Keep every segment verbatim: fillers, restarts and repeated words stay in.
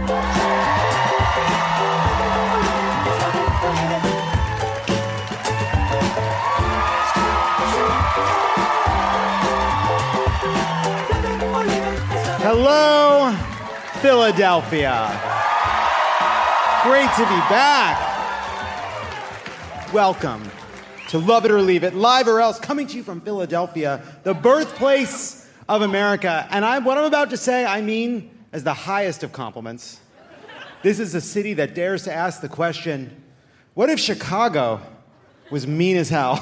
Hello, Philadelphia. Great to be back. Welcome to Love It or Leave It, live or else, coming to you from Philadelphia, the birthplace of America. And I, what I'm about to say, I mean as the highest of compliments. This is a city that dares to ask the question, what if Chicago was mean as hell?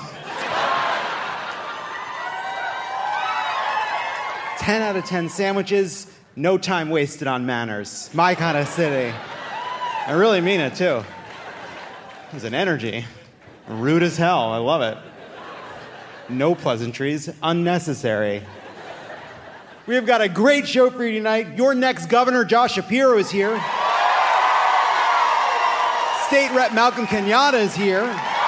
ten out of ten sandwiches, no time wasted on manners. My kind of city. I really mean it, too. There's an energy. Rude as hell. I love it. No pleasantries. Unnecessary. We have got a great show for you tonight. Your next governor, Josh Shapiro, is here. State Rep Malcolm Kenyatta is here.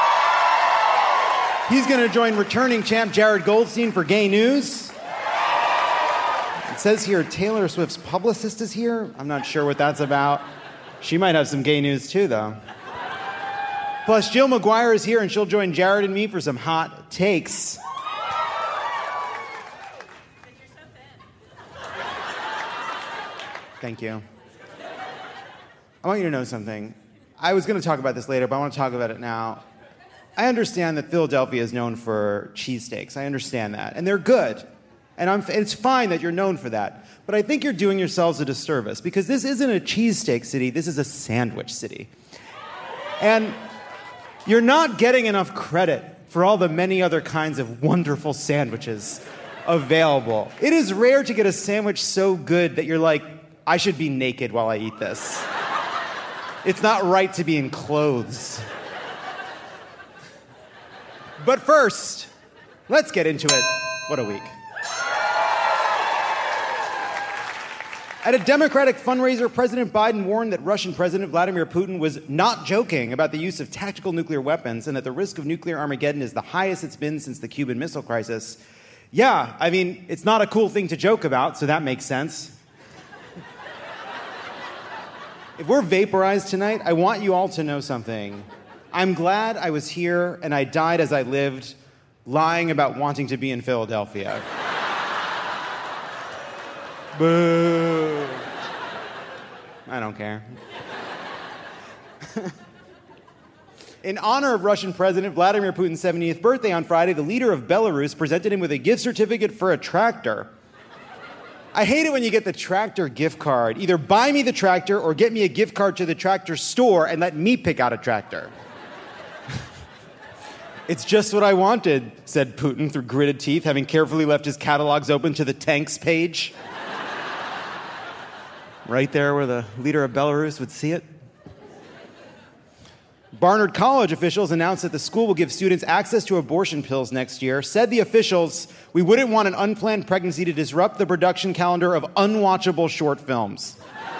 He's going to join returning champ Jared Goldstein for Gay News. It says here Taylor Swift's publicist is here. I'm not sure what that's about. She might have some gay news too, though. Plus, Jill McGuire is here, and she'll join Jared and me for some hot takes. Thank you. I want you to know something. I was going to talk about this later, but I want to talk about it now. I understand that Philadelphia is known for cheesesteaks. I understand that. And they're good. And I'm, it's fine that you're known for that. But I think you're doing yourselves a disservice because this isn't a cheesesteak city. This is a sandwich city. And you're not getting enough credit for all the many other kinds of wonderful sandwiches available. It is rare to get a sandwich so good that you're like, I should be naked while I eat this. It's not right to be in clothes. But first, let's get into it. What a week. At a Democratic fundraiser, President Biden warned that Russian President Vladimir Putin was not joking about the use of tactical nuclear weapons and that the risk of nuclear Armageddon is the highest it's been since the Cuban Missile Crisis. Yeah, I mean, it's not a cool thing to joke about, so that makes sense. If we're vaporized tonight, I want you all to know something. I'm glad I was here and I died as I lived, lying about wanting to be in Philadelphia. Boo. I don't care. In honor of Russian President Vladimir Putin's seventieth birthday on Friday, the leader of Belarus presented him with a gift certificate for a tractor. I hate it when you get the tractor gift card. Either buy me the tractor or get me a gift card to the tractor store and let me pick out a tractor. It's just what I wanted, said Putin through gritted teeth, having carefully left his catalogs open to the tanks page. Right there where the leader of Belarus would see it. Barnard College officials announced that the school will give students access to abortion pills next year. Said the officials, we wouldn't want an unplanned pregnancy to disrupt the production calendar of unwatchable short films.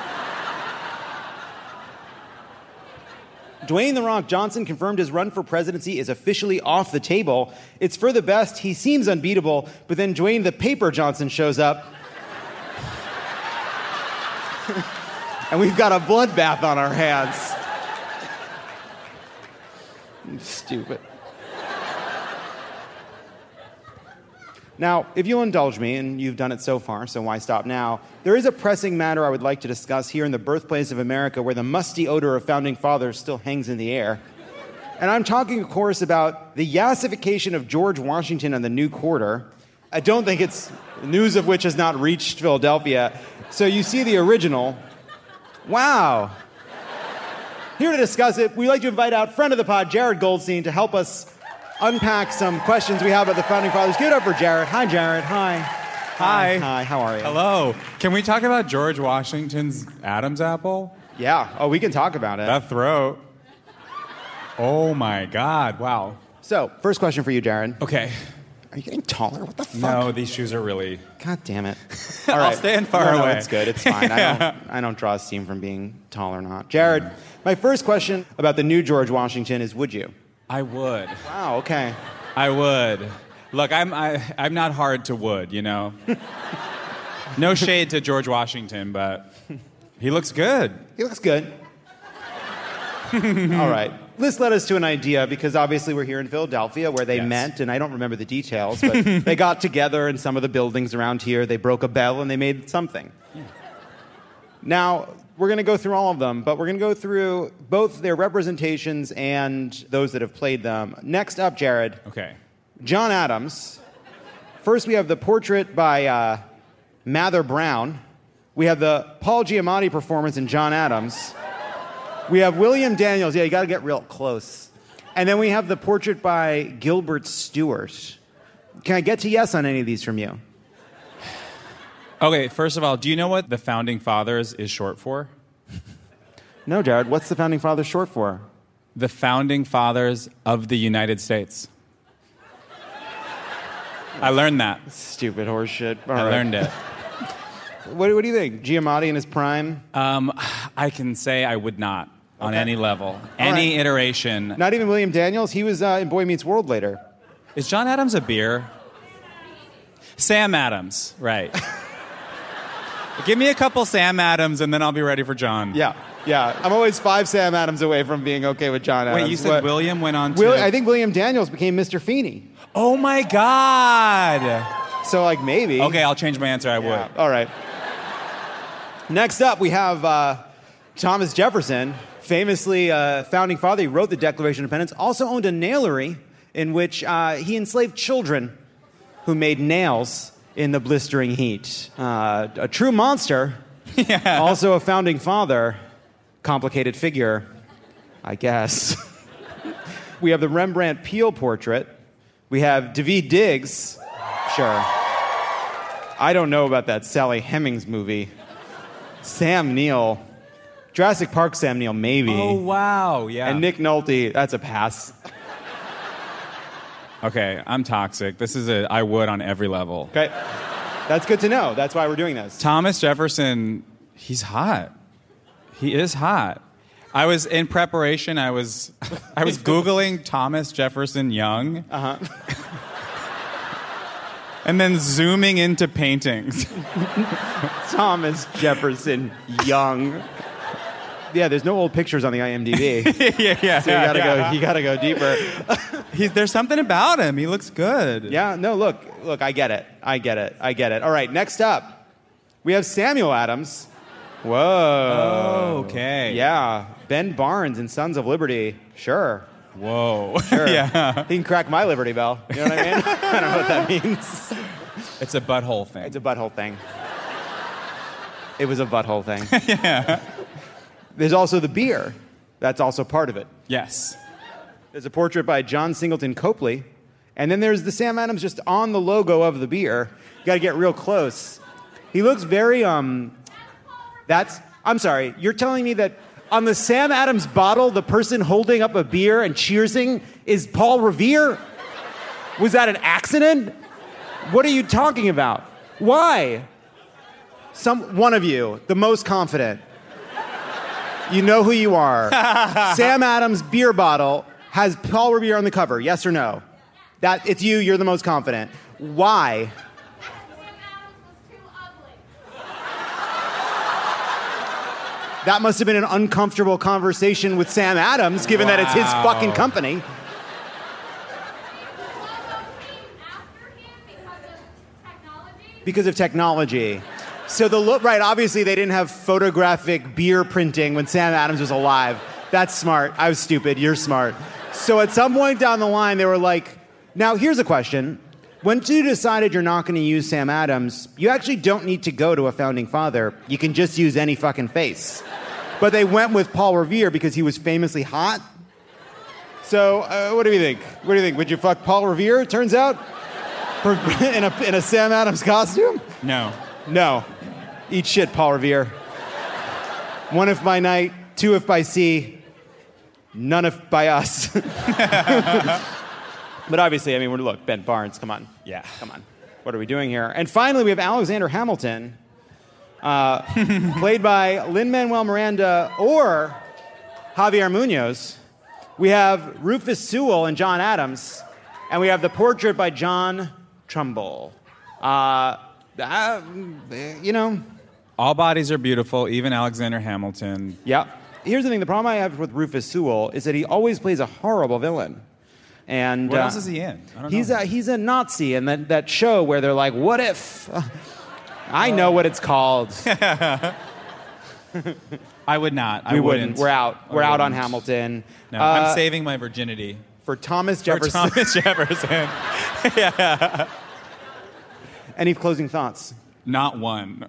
Dwayne "The Rock" Johnson confirmed his run for presidency is officially off the table. It's for the best. He seems unbeatable, but then Dwayne "The Paper" Johnson shows up. And we've got a bloodbath on our hands. Stupid. Now, if you'll indulge me, and you've done it so far, so why stop now? There is a pressing matter I would like to discuss here in the birthplace of America where the musty odor of founding fathers still hangs in the air. And I'm talking, of course, about the yassification of George Washington and the New Quarter. I don't think it's news of which has not reached Philadelphia. So you see the original. Wow. Here to discuss it, we'd like to invite out friend of the pod, Jared Goldstein, to help us unpack some questions we have about the Founding Fathers. Give it up for Jared. Hi, Jared. Hi. Hi. Hi, how are you? Hello. Can we talk about George Washington's Adam's apple? Yeah. Oh, we can talk about it. That throat. Oh, my God. Wow. So, first question for you, Jared. Okay. Are you getting taller? What the fuck? No, these shoes are really... God damn it. All right. I'll stand far no, away. No, it's good. It's fine. Yeah. I don't, I don't draw steam from being tall or not. Jared, my first question about the new George Washington is, would you? I would. Wow, okay. I would. Look, I'm I, I'm not hard to would, you know? No shade to George Washington, but He looks good. He looks good. All right. This led us to an idea because obviously we're here in Philadelphia where they Yes. met, and I don't remember the details, but they got together in some of the buildings around here. They broke a bell and they made something. Yeah. Now, we're going to go through all of them, but we're going to go through both their representations and those that have played them. Next up, Jared, Okay. John Adams. First, we have the portrait by uh, Mather Brown. We have the Paul Giamatti performance in John Adams. We have William Daniels. Yeah, you got to get real close. And then we have the portrait by Gilbert Stewart. Can I get to yes on any of these from you? Okay, first of all, do you know what the Founding Fathers is short for? No, Jared. What's the Founding Fathers short for? The Founding Fathers of the United States. I learned that. Stupid horse shit. All I right. learned it. What, what do you think? Giamatti in his prime? Um, I can say I would not on Okay. any level, any right. iteration. Not even William Daniels. He was uh, in Boy Meets World later. Is John Adams a beer? Sam Adams, right. Give me a couple Sam Adams and then I'll be ready for John. Yeah, yeah. I'm always five Sam Adams away from being okay with John Adams. Wait, you said What- William went on to... Will, I think William Daniels became Mister Feeney. Oh my God! So, like, maybe. Okay, I'll change my answer, I would. Yeah. All right. Next up, we have uh, Thomas Jefferson, famously uh, founding father. He wrote the Declaration of Independence, also owned a nailery in which uh, he enslaved children who made nails in the blistering heat. Uh, a true monster, Yeah. also a founding father, complicated figure, I guess. We have the Rembrandt Peale portrait. We have Daveed Diggs. Sure. I don't know about that Sally Hemings movie. Sam Neill. Jurassic Park Sam Neill, maybe. Oh, wow, yeah. And Nick Nolte, that's a pass. Okay, I'm toxic. This is a I would on every level. Okay. That's good to know. That's why we're doing this. Thomas Jefferson, he's hot. He is hot. I was in preparation. I was, I was googling Thomas Jefferson Young, Uh-huh. and then zooming into paintings. Thomas Jefferson Young. Yeah, there's no old pictures on the I M D B. yeah, yeah. So you gotta yeah. go you gotta go deeper. He's, there's something about him. He looks good. Yeah, no, look, look, I get it. I get it. I get it. All right, next up, we have Samuel Adams. Whoa. Okay. Yeah. Ben Barnes in Sons of Liberty. Sure. Whoa. Sure. yeah. He can crack my Liberty Bell. You know what I mean? I don't know what that means. It's a butthole thing. It's a butthole thing. It was a butthole thing. Yeah. There's also the beer. That's also part of it. yes. There's a portrait by John Singleton Copley. And then there's the Sam Adams just on the logo of the beer. You got to get real close. He looks very, um, that's, I'm sorry, you're telling me that on the Sam Adams bottle, the person holding up a beer and cheersing is Paul Revere? Was that an accident? What are you talking about? Why? Some, one of you, the most confident. You know who you are. Sam Adams' beer bottle has Paul Revere on the cover, yes or no? That, it's you, you're the most confident. Why? That must have been an uncomfortable conversation with Sam Adams, given that it's his Wow. fucking company. Because of technology. So the look, right, obviously they didn't have photographic beer printing when Sam Adams was alive. That's smart. I was stupid. You're smart. So at some point down the line, they were like, now here's a question. Once you decided you're not going to use Sam Adams, you actually don't need to go to a founding father. You can just use any fucking face. But they went with Paul Revere because he was famously hot. So uh, what do you think? What do you think? Would you fuck Paul Revere, it turns out? For, in, a, in a Sam Adams costume? No. No. Eat shit, Paul Revere. One if by night, two if by sea, none if by us. But obviously, I mean, we're, look, Ben Barnes, come on. Yeah. Come on. What are we doing here? And finally, we have Alexander Hamilton, uh, played by Lin-Manuel Miranda or Javier Munoz. We have Rufus Sewell and John Adams, and we have the portrait by John Trumbull. Uh, uh, you know, All bodies are beautiful, even Alexander Hamilton. Yeah. Here's the thing. The problem I have with Rufus Sewell is that he always plays a horrible villain. And What uh, else is he in? I don't he's know. a he's a Nazi in that, that show where they're like, what if? I know what it's called. I would not. I we wouldn't. wouldn't. We're out. I We're out on wouldn't. Hamilton. No, Uh, I'm saving my virginity. for Thomas For Jefferson. Thomas Jefferson. Any closing thoughts? Not one.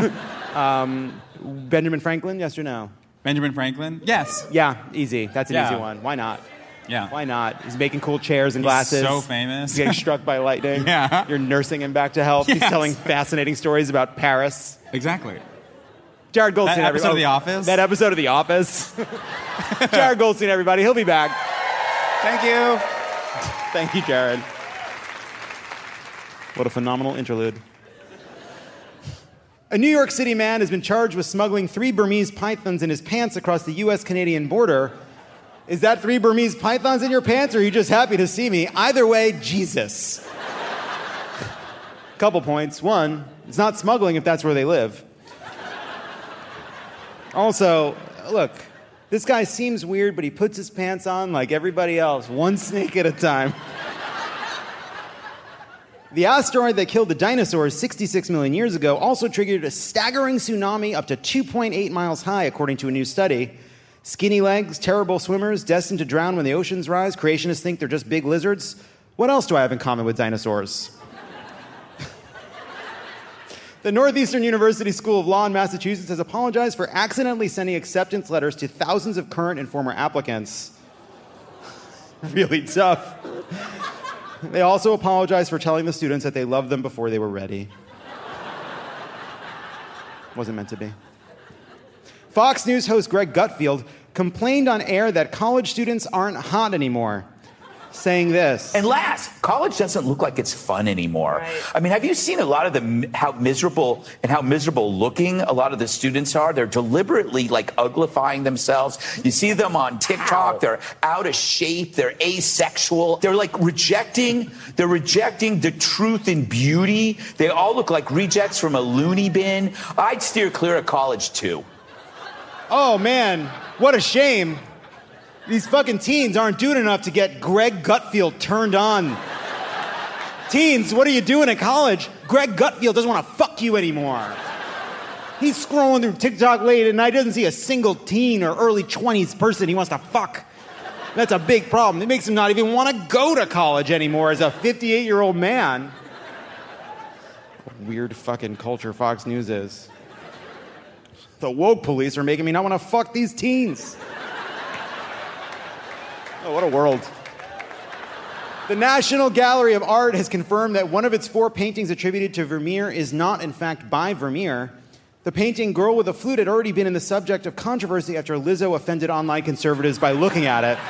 Benjamin Franklin, yes or no? Benjamin Franklin? Yes. Yeah, easy. That's an Yeah. easy one. Why not? Yeah. Why not? He's making cool chairs and He's glasses. so famous. He's getting struck by lightning. Yeah. You're nursing him back to health. He's Yes. telling fascinating stories about Paris. Exactly. Jared Goldstein. That episode everybody. of The Office? That episode of The Office. Jared Goldstein, everybody. He'll be back. Thank you. Thank you, Jared. What a phenomenal interlude. A New York City man has been charged with smuggling three Burmese pythons in his pants across the U S Canadian border. Is that three Burmese pythons in your pants, or are you just happy to see me? Either way, Jesus. Couple points. One, it's not smuggling if that's where they live. Also, look, this guy seems weird, but he puts his pants on like everybody else, one snake at a time. The asteroid that killed the dinosaurs sixty-six million years ago also triggered a staggering tsunami up to two point eight miles high, according to a new study. Skinny legs, terrible swimmers, destined to drown when the oceans rise. Creationists think they're just big lizards. What else do I have in common with dinosaurs? The Northeastern University School of Law in Massachusetts has apologized for accidentally sending acceptance letters to thousands of current and former applicants. Really tough. They also apologized for telling the students that they loved them before they were ready. Wasn't meant to be. Fox News host Greg Gutfield complained on air that college students aren't hot anymore, saying this. And last, college doesn't look like it's fun anymore. Right. I mean, have you seen a lot of the how miserable and how miserable looking a lot of the students are? They're deliberately like uglifying themselves. You see them on TikTok. Wow. They're out of shape. They're asexual. They're like rejecting. They're rejecting the truth and beauty. They all look like rejects from a loony bin. I'd steer clear of college too. Oh man, what a shame. These fucking teens aren't doing enough to get Greg Gutfield turned on. Teens, what are you doing at college? Greg Gutfield doesn't want to fuck you anymore. He's scrolling through TikTok late at night, doesn't see a single teen or early twenties person he wants to fuck. That's a big problem. It makes him not even want to go to college anymore as a fifty-eight-year-old man. What weird fucking culture Fox News is. The woke police are making me not want to fuck these teens. Oh, what a world. The National Gallery of Art has confirmed that one of its four paintings attributed to Vermeer is not, in fact, by Vermeer. The painting Girl with a Flute had already been in the subject of controversy after Lizzo offended online conservatives by looking at it.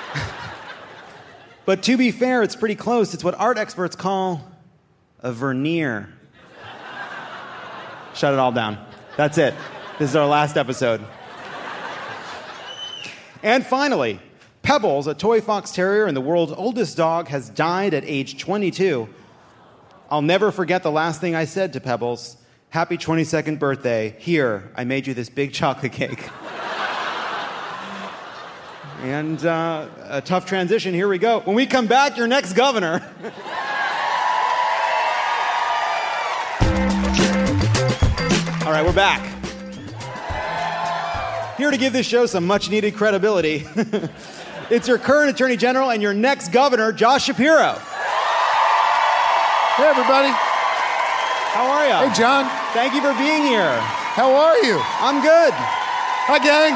But to be fair, it's pretty close. It's what art experts call a veneer. Shut it all down. That's it. This is our last episode. And finally, Pebbles, a toy fox terrier and the world's oldest dog, has died at age twenty-two. I'll never forget the last thing I said to Pebbles. Happy twenty-second birthday. Here, I made you this big chocolate cake. And uh, a tough transition. Here we go. When we come back, your next governor. All right, we're back. Here to give this show some much-needed credibility. It's your current Attorney General and your next governor, Josh Shapiro. Hey, everybody. How are you? Hey, John. Thank you for being here. How are you? I'm good. Hi, gang.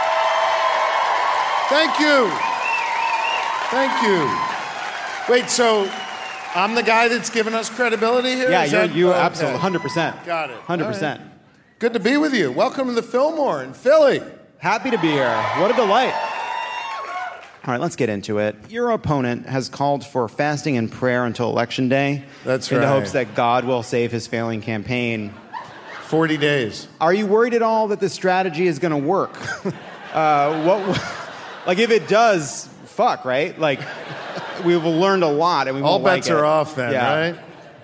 Thank you. Thank you. Wait, so I'm the guy that's giving us credibility here? Yeah, Is you're, that- you okay. absolutely, one hundred percent. Got it. one hundred percent. All right. Good to be with you. Welcome to the Fillmore in Philly. Happy to be here. What a delight. All right, let's get into it. Your opponent has called for fasting and prayer until Election Day. That's in right. the hopes that God will save his failing campaign. forty days. Are you worried at all that this strategy is going to work? uh, what, like, if it does, fuck, right? Like, we've learned a lot, and we All won't like bets it. are off then, Yeah. right?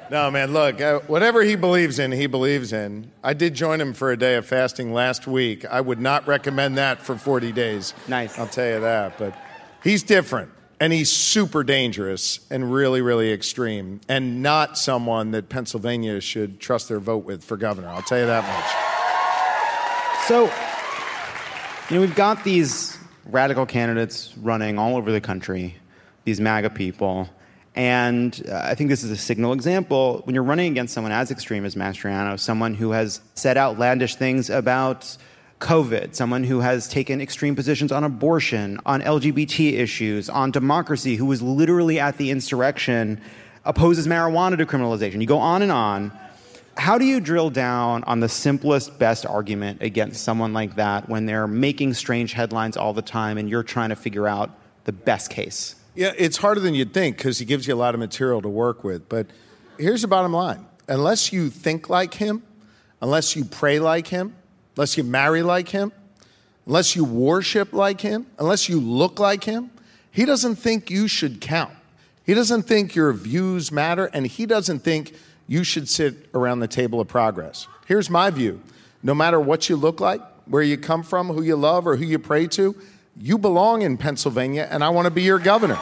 No, man, look, uh, whatever he believes in, he believes in. I did join him for a day of fasting last week. I would not recommend that for forty days. Nice. I'll tell you that. But he's different, and he's super dangerous and really, really extreme, and not someone that Pennsylvania should trust their vote with for governor. I'll tell you that much. So, you know, we've got these radical candidates running all over the country, these MAGA people. And uh, I think this is a signal example. When you're running against someone as extreme as Mastriano, someone who has said outlandish things about COVID, someone who has taken extreme positions on abortion, on L G B T issues, on democracy, who was literally at the insurrection, opposes marijuana decriminalization. You go on and on. How do you drill down on the simplest, best argument against someone like that when they're making strange headlines all the time and you're trying to figure out the best case? Yeah, it's harder than you'd think because he gives you a lot of material to work with. But here's the bottom line. Unless you think like him, unless you pray like him, unless you marry like him, unless you worship like him, unless you look like him, he doesn't think you should count. He doesn't think your views matter, and he doesn't think you should sit around the table of progress. Here's my view. No matter what you look like, where you come from, who you love, or who you pray to, you belong in Pennsylvania, and I want to be your governor.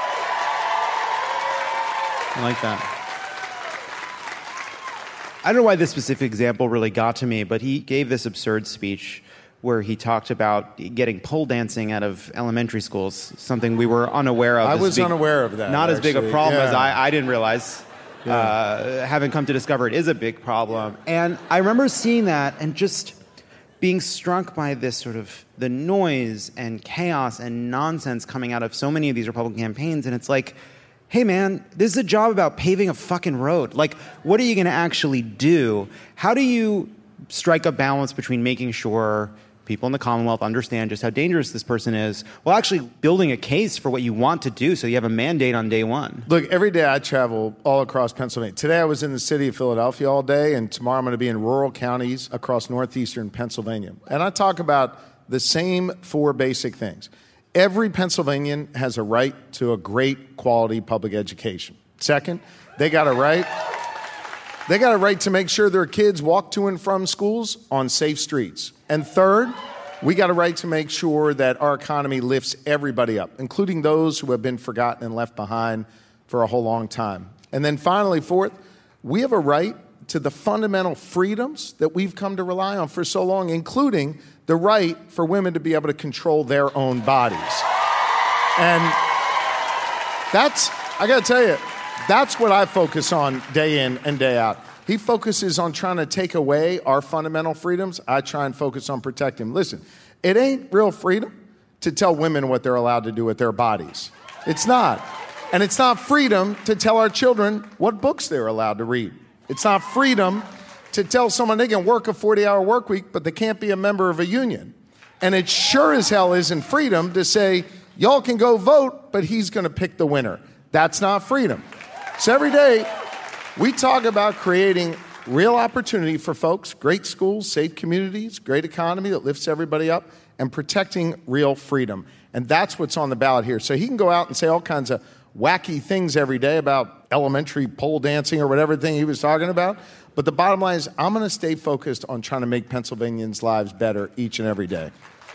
I like that. I don't know why this specific example really got to me, but he gave this absurd speech where he talked about getting pole dancing out of elementary schools, something we were unaware of. I was big, unaware of that. Not actually. as big a problem yeah. as I, I didn't realize. Yeah. Uh, having come to discover it is a big problem. And I remember seeing that and just being struck by this sort of the noise and chaos and nonsense coming out of so many of these Republican campaigns. And it's like, hey, man, this is a job about paving a fucking road. Like, what are you going to actually do? How do you strike a balance between making sure people in the Commonwealth understand just how dangerous this person is, while actually building a case for what you want to do so you have a mandate on day one? Look, every day I travel all across Pennsylvania. Today I was in the city of Philadelphia all day, and tomorrow I'm going to be in rural counties across northeastern Pennsylvania. And I talk about the same four basic things. Every Pennsylvanian has a right to a great quality public education. Second, they got a right They got a right to make sure their kids walk to and from schools on safe streets. And third, we got a right to make sure that our economy lifts everybody up, including those who have been forgotten and left behind for a whole long time. And then finally, fourth, we have a right to the fundamental freedoms that we've come to rely on for so long, including the right for women to be able to control their own bodies. And that's, I got to tell you, that's what I focus on day in and day out. He focuses on trying to take away our fundamental freedoms. I try and focus on protecting them. Listen, it ain't real freedom to tell women what they're allowed to do with their bodies. It's not. And it's not freedom to tell our children what books they're allowed to read. It's not freedom to tell someone they can work a forty-hour work week, but they can't be a member of a union. And it sure as hell isn't freedom to say, y'all can go vote, but he's going to pick the winner. That's not freedom. So every day, we talk about creating real opportunity for folks, great schools, safe communities, great economy that lifts everybody up, and protecting real freedom. And that's what's on the ballot here. So he can go out and say all kinds of wacky things every day about elementary pole dancing or whatever thing he was talking about. But the bottom line is I'm going to stay focused on trying to make Pennsylvanians' lives better each and every day.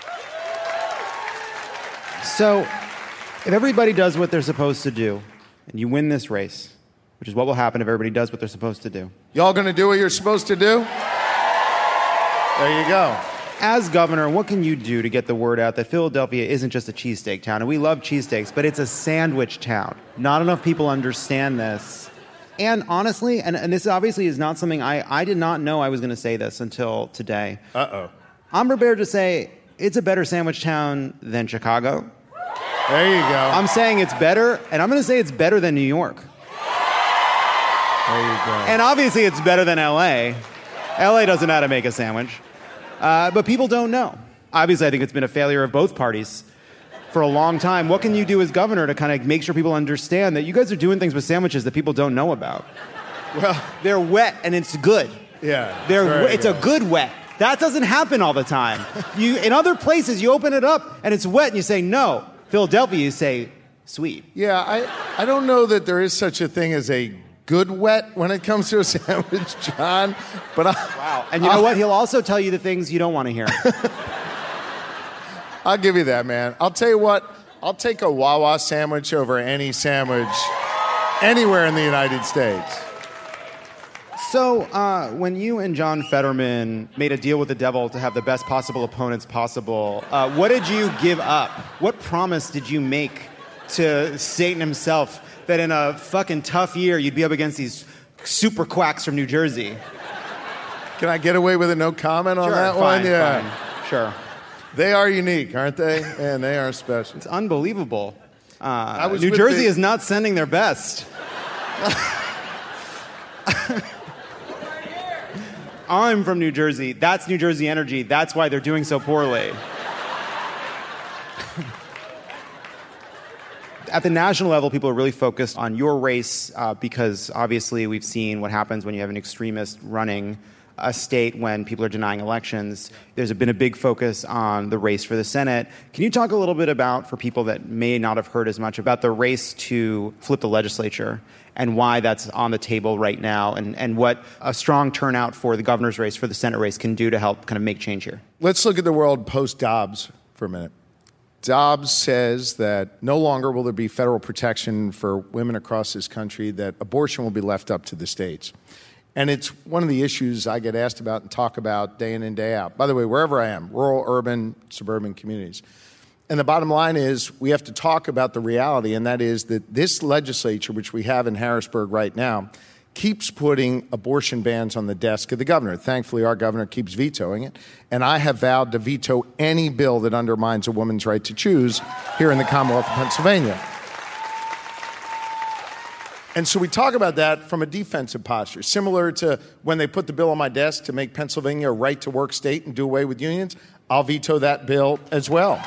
So if everybody does what they're supposed to do, and you win this race, which is what will happen if everybody does what they're supposed to do. Y'all going to do what you're supposed to do? There you go. As governor, what can you do to get the word out that Philadelphia isn't just a cheesesteak town? And we love cheesesteaks, but it's a sandwich town. Not enough people understand this. And honestly, and, and this obviously is not something I, I did not know I was going to say this until today. Uh-oh. I'm prepared to say it's a better sandwich town than Chicago. There you go. I'm saying it's better, and I'm going to say it's better than New York. There you go. And obviously it's better than L A. L A doesn't know how to make a sandwich. Uh, but people don't know. Obviously, I think it's been a failure of both parties for a long time. What can you do as governor to kind of make sure people understand that you guys are doing things with sandwiches that people don't know about? Well, they're wet and it's good. Yeah. They're, it's good. a good wet. That doesn't happen all the time. You, in other places, you open it up and it's wet and you say, no. Philadelphia, you say, sweet. Yeah, I, I don't know that there is such a thing as a good wet when it comes to a sandwich, John. But I, Wow. And you know what? He'll also tell you the things you don't want to hear. I'll give you that, man. I'll tell you what. I'll take a Wawa sandwich over any sandwich anywhere in the United States. So, uh, when you and John Fetterman made a deal with the devil to have the best possible opponents possible, uh, what did you give up? What promise did you make to Satan himself that in a fucking tough year you'd be up against these super quacks from New Jersey? Can I get away with a no comment on Sure, that fine, one? Yeah. fine. Sure. They are unique, aren't they? And they are special. It's unbelievable. Uh, I was New with Jersey the- is not sending their best. I'm from New Jersey. That's New Jersey energy. That's why they're doing so poorly. At the national level, people are really focused on your race uh, because obviously we've seen what happens when you have an extremist running a state when people are denying elections. There's been a big focus on the race for the Senate. Can you talk a little bit about, for people that may not have heard as much, about the race to flip the legislature and why that's on the table right now, and, and what a strong turnout for the governor's race, for the Senate race, can do to help kind of make change here? Let's look at the world post-Dobbs for a minute. Dobbs says that no longer will there be federal protection for women across this country, that abortion will be left up to the states. And it's one of the issues I get asked about and talk about day in and day out. By the way, wherever I am, rural, urban, suburban communities. And the bottom line is we have to talk about the reality, and that is that this legislature, which we have in Harrisburg right now, keeps putting abortion bans on the desk of the governor. Thankfully, our governor keeps vetoing it. And I have vowed to veto any bill that undermines a woman's right to choose here in the Commonwealth of Pennsylvania. And so we talk about that from a defensive posture, similar to when they put the bill on my desk to make Pennsylvania a right-to-work state and do away with unions. I'll veto that bill as well.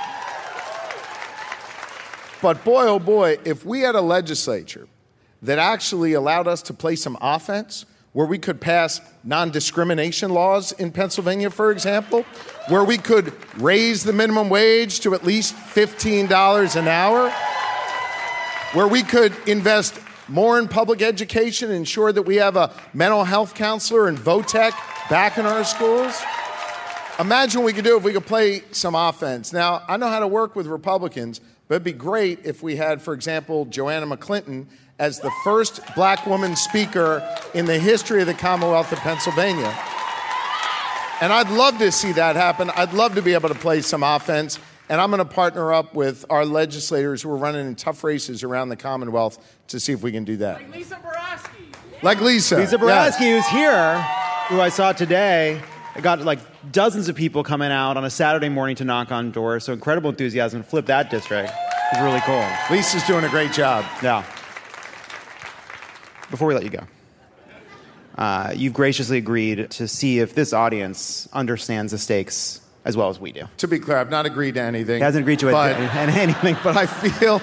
But boy, oh boy, if we had a legislature that actually allowed us to play some offense, where we could pass non-discrimination laws in Pennsylvania, for example, where we could raise the minimum wage to at least fifteen dollars an hour, where we could invest more in public education, ensure that we have a mental health counselor and VOTEC back in our schools. Imagine what we could do if we could play some offense. Now, I know how to work with Republicans, but it'd be great if we had, for example, Joanna McClinton as the first black woman speaker in the history of the Commonwealth of Pennsylvania. And I'd love to see that happen. I'd love to be able to play some offense. And I'm going to partner up with our legislators who are running in tough races around the Commonwealth to see if we can do that. Like Lisa Borowski. Like Lisa. Lisa Borowski, who's here, who I saw today. I got like dozens of people coming out on a Saturday morning to knock on doors. So incredible enthusiasm. Flip that district. It's really cool. Lisa's doing a great job. Yeah. Before we let you go, uh, you've graciously agreed to see if this audience understands the stakes as well as we do. To be clear, I've not agreed to anything. He hasn't agreed to but, it, and anything. But I feel...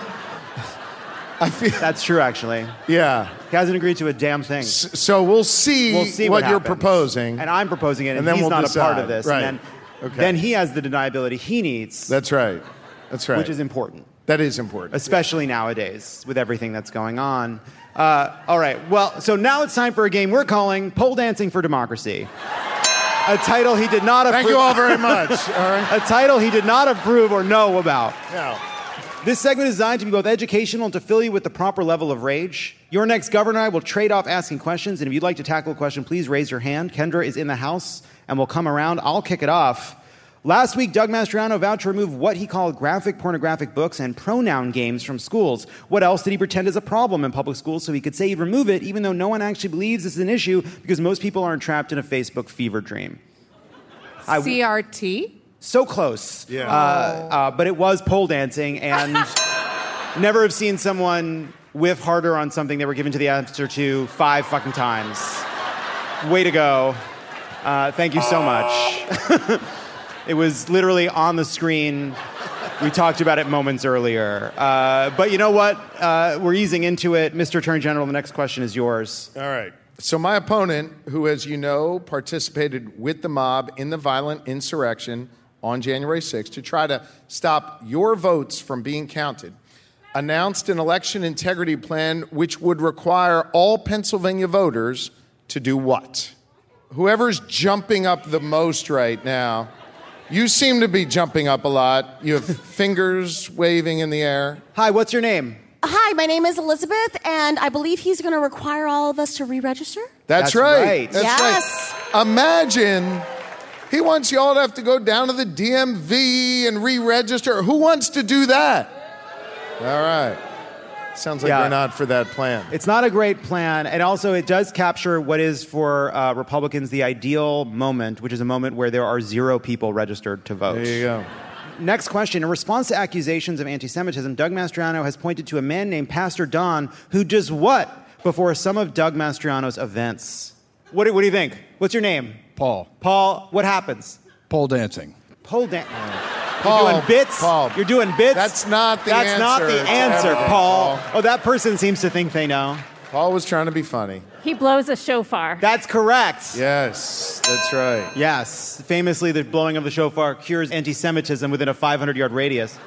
I feel... That's true, actually. Yeah. He hasn't agreed to a damn thing. S- so we'll see, We'll see what, what you're happens. proposing. And I'm proposing it, and, And then he's we'll not decide. a part of this. Right. And then, Okay. then he has the deniability he needs, That's right. That's right. which is important, That is important. especially nowadays with everything that's going on. Uh, all right, well, so now it's time for a game we're calling Pole Dancing for Democracy. A title he did not approve. Thank you all very much. All right. A title he did not approve or know about. Now, This segment is designed to be both educational and to fill you with the proper level of rage. Your next governor and I will trade off asking questions, and if you'd like to tackle a question, please raise your hand. Kendra is in the house and will come around. I'll kick it off. Last week, Doug Mastriano vowed to remove what he called graphic pornographic books and pronoun games from schools. What else did he pretend is a problem in public schools so he could say he'd remove it, even though no one actually believes this is an issue because most people aren't trapped in a Facebook fever dream? I- C R T? So close. Yeah. Uh, uh, but it was pole dancing, and never have seen someone whiff harder on something they were given to the answer to five fucking times. Way to go. Uh, thank you so much. It was literally on the screen. We talked about it moments earlier. Uh, but you know what? Uh, we're easing into it. Mister Attorney General, the next question is yours. all right. So my opponent, who, as you know, participated with the mob in the violent insurrection on January sixth to try to stop your votes from being counted, announced an election integrity plan which would require all Pennsylvania voters to do what? Whoever's jumping up the most right now, you seem to be jumping up a lot. You have fingers waving in the air. Hi, what's your name? Hi, my name is Elizabeth, and I believe he's going to require all of us to re-register. That's, That's right. right. That's Yes. right. Imagine he wants you all to have to go down to the D M V and re-register. Who wants to do that? All right. Sounds like Yeah. you're not for that plan. It's not a great plan, and also it does capture what is for uh, Republicans the ideal moment, which is a moment where there are zero people registered to vote. There you go. Next question. In response to accusations of anti-Semitism, Doug Mastriano has pointed to a man named Pastor Don who does what before some of Doug Mastriano's events? What do, what do you think? What's your name? Paul. Paul, what happens? Pole dancing. Pole dance. Paul, You're doing bits? Paul. You're doing bits? That's not the That's answer. not the It's answer, everything, Paul. Paul. Oh, that person seems to think they know. Paul was trying to be funny. He blows a shofar. That's correct. Yes, that's right. Yes. Famously, the blowing of the shofar cures anti-Semitism within a five hundred yard radius.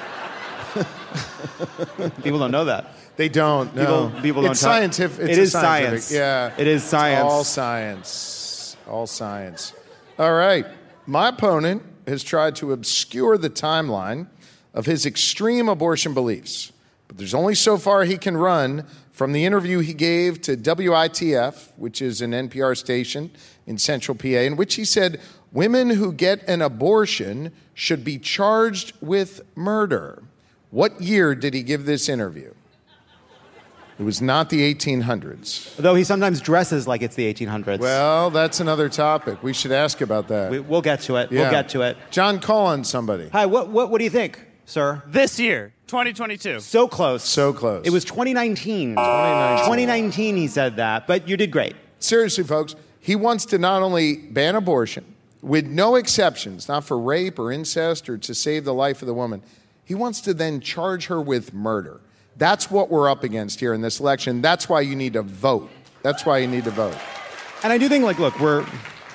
People don't know that. They don't. No. People, people don't It's talk- scientific. It's It a is scientific- science. Yeah. It is It's science. all science. All science. All right. My opponent has tried to obscure the timeline of his extreme abortion beliefs. But there's only so far he can run from the interview he gave to W I T F, which is an N P R station in central P A, in which he said women who get an abortion should be charged with murder. What year did he give this interview? It was not the eighteen hundreds. Though he sometimes dresses like it's the eighteen hundreds. Well, that's another topic. We should ask about that. We, we'll get to it. Yeah. We'll get to it. John, call on somebody. Hi, what, what, what do you think, sir? This year, twenty twenty-two. So close. So close. It was twenty nineteen. twenty nineteen. twenty nineteen he said that, but you did great. Seriously, folks, he wants to not only ban abortion with no exceptions, not for rape or incest or to save the life of the woman, he wants to then charge her with murder. That's what we're up against here in this election. That's why you need to vote. That's why you need to vote. And I do think, like, look, we're,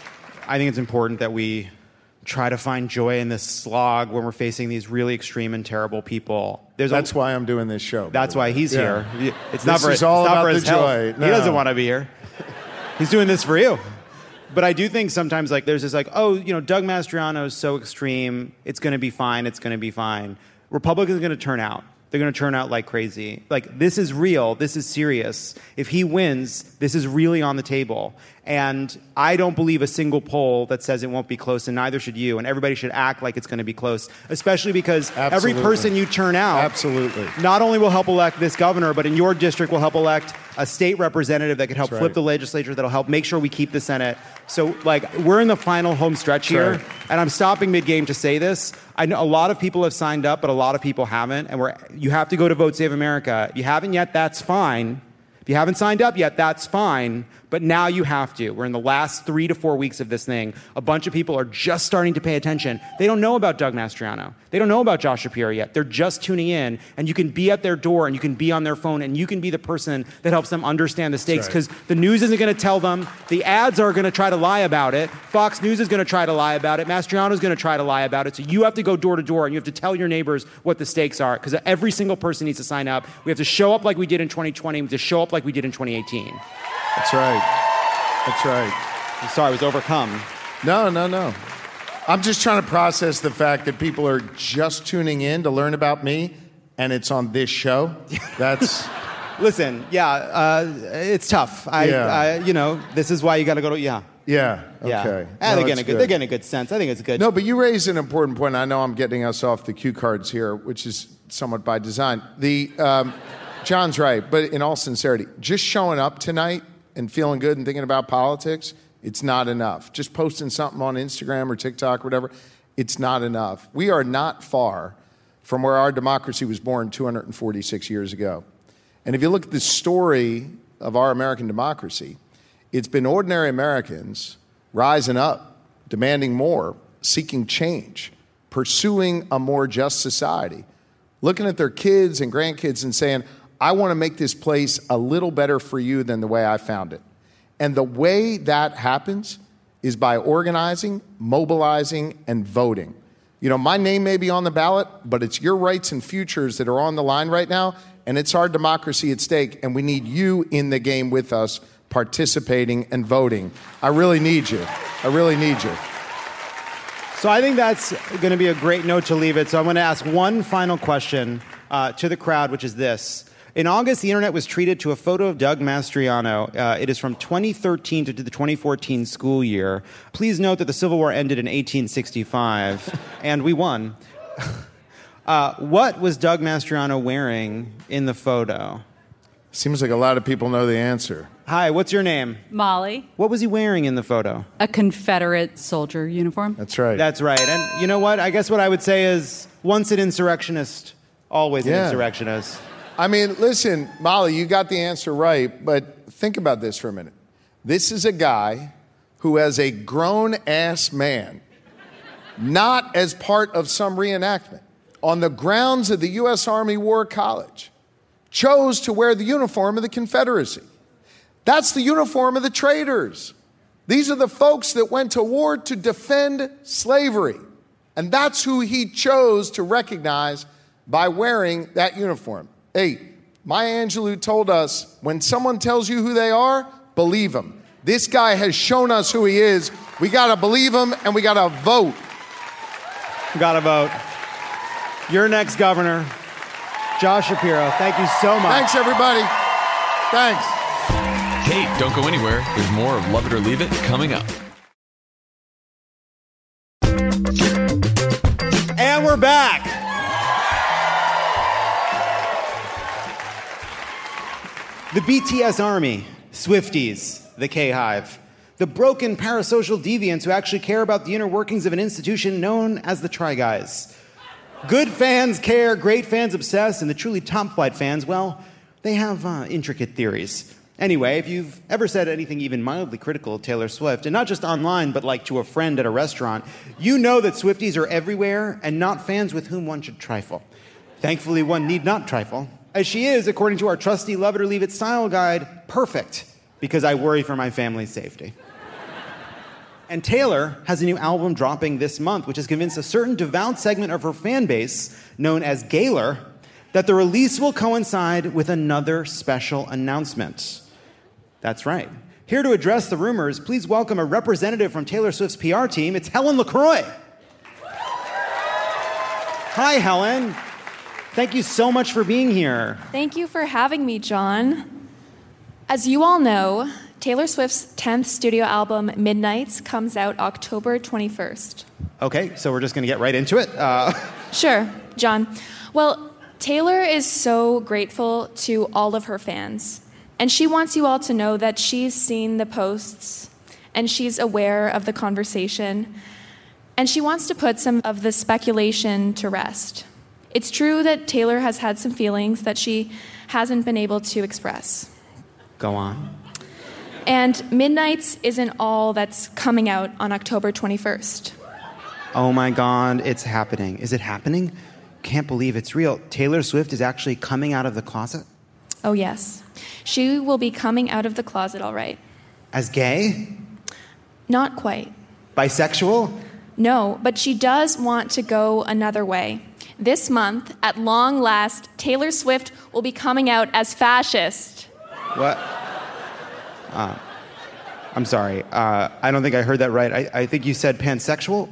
I think it's important that we try to find joy in this slog when we're facing these really extreme and terrible people. There's That's a, why I'm doing this show. That's why he's Yeah. here. It's not This for, is all it's not about for the his health. joy. He No. doesn't want to be here. He's doing this for you. But I do think sometimes, like, there's this, like, oh, you know, Doug Mastriano is so extreme. It's going to be fine. It's going to be fine. Republicans are going to turn out. They're going to turn out like crazy. Like, this is real. This is serious. If he wins, this is really on the table. And I don't believe a single poll that says it won't be close, and neither should you. And everybody should act like it's going to be close, especially because Absolutely. every person you turn out Absolutely. not only will help elect this governor, but in your district will help elect a state representative that can help That's flip right. the legislature, that'll help make sure we keep the Senate. So, like, we're in the final home stretch here, right. and I'm stopping mid-game to say this. I know a lot of people have signed up, but a lot of people haven't, and we're, you have to go to Vote Save America. If you haven't yet, that's fine. If you haven't signed up yet, that's fine. But now you have to. We're in the last three to four weeks of this thing. A bunch of people are just starting to pay attention. They don't know about Doug Mastriano. They don't know about Josh Shapiro yet. They're just tuning in, and you can be at their door, and you can be on their phone, and you can be the person that helps them understand the stakes, because the news isn't going to tell them. The ads are going to try to lie about it. Fox News is going to try to lie about it. Mastriano is going to try to lie about it. So you have to go door to door, and you have to tell your neighbors what the stakes are, because every single person needs to sign up. We have to show up like we did in twenty twenty. We have to show up like we did in twenty eighteen. That's right. That's right. I'm sorry, I was overcome. No, no, no. I'm just trying to process the fact that people are just tuning in to learn about me, and it's on this show. That's Listen, yeah, uh, it's tough. I, Yeah. I, you know, this is why you got to go to, yeah. yeah. Yeah. Okay. And No, they're, it's getting a good, they're getting a good sense. I think it's good. No, but you raised an important point. I know I'm getting us off the cue cards here, which is somewhat by design. The um, John's right, but in all sincerity, just showing up tonight and feeling good and thinking about politics, it's not enough. Just posting something on Instagram or TikTok or whatever, it's not enough. We are not far from where our democracy was born two hundred forty-six years ago. And if you look at the story of our American democracy, it's been ordinary Americans rising up, demanding more, seeking change, pursuing a more just society, looking at their kids and grandkids and saying, I want to make this place a little better for you than the way I found it. And the way that happens is by organizing, mobilizing, and voting. You know, my name may be on the ballot, but it's your rights and futures that are on the line right now, and it's our democracy at stake, and we need you in the game with us, participating and voting. I really need you. I really need you. So I think that's going to be a great note to leave it. So I'm going to ask one final question uh, to the crowd, which is this. In August, the internet was treated to a photo of Doug Mastriano. Uh, it is from twenty thirteen to the twenty fourteen school year. Please note that the Civil War ended in eighteen sixty-five, and we won. Uh, what was Doug Mastriano wearing in the photo? Seems like a lot of people know the answer. Hi, what's your name? Molly. What was he wearing in the photo? A Confederate soldier uniform. That's right. That's right. And you know what? I guess what I would say is once an insurrectionist, always an Yeah. insurrectionist. I mean, listen, Molly, you got the answer right, but think about this for a minute. This is a guy who, as a grown-ass man, not as part of some reenactment, on the grounds of the U S Army War College, chose to wear the uniform of the Confederacy. That's the uniform of the traitors. These are the folks that went to war to defend slavery. And that's who he chose to recognize by wearing that uniform. Hey, Maya Angelou told us, when someone tells you who they are, believe them. This guy has shown us who he is. We got to believe him, and we got to vote. Got to vote. Your next governor, Josh Shapiro. Thank you so much. Thanks, everybody. Thanks. Hey, don't go anywhere. There's more of Love It or Leave It coming up. And we're back. The B T S Army, Swifties, the K-Hive, the broken parasocial deviants who actually care about the inner workings of an institution known as the Try Guys. Good fans care, great fans obsess, and the truly top-flight fans, well, they have uh, intricate theories. Anyway, if you've ever said anything even mildly critical of Taylor Swift, and not just online, but like to a friend at a restaurant, you know that Swifties are everywhere and not fans with whom one should trifle. Thankfully, one need not trifle, as she is, according to our trusty Love It or Leave It style guide, perfect, because I worry for my family's safety. And Taylor has a new album dropping this month, which has convinced a certain devout segment of her fan base, known as Gaylor, that the release will coincide with another special announcement. That's right. Here to address the rumors, please welcome a representative from Taylor Swift's P R team. It's Helen LaCroix. Hi, Helen. Thank you so much for being here. Thank you for having me, John. As you all know, Taylor Swift's tenth studio album, Midnights, comes out October twenty-first. Okay, so we're just going to get right into it. Uh... Sure, John. Well, Taylor is so grateful to all of her fans, and she wants you all to know that she's seen the posts, and she's aware of the conversation, and she wants to put some of the speculation to rest. It's true that Taylor has had some feelings that she hasn't been able to express. Go on. And Midnights isn't all that's coming out on October twenty-first. Oh my God, it's happening. Is it happening? Can't believe it's real. Taylor Swift is actually coming out of the closet? Oh, yes. She will be coming out of the closet, all right. As gay? Not quite. Bisexual? No, but she does want to go another way. This month, at long last, Taylor Swift will be coming out as fascist. What? Uh, I'm sorry. Uh, I don't think I heard that right. I, I think you said pansexual?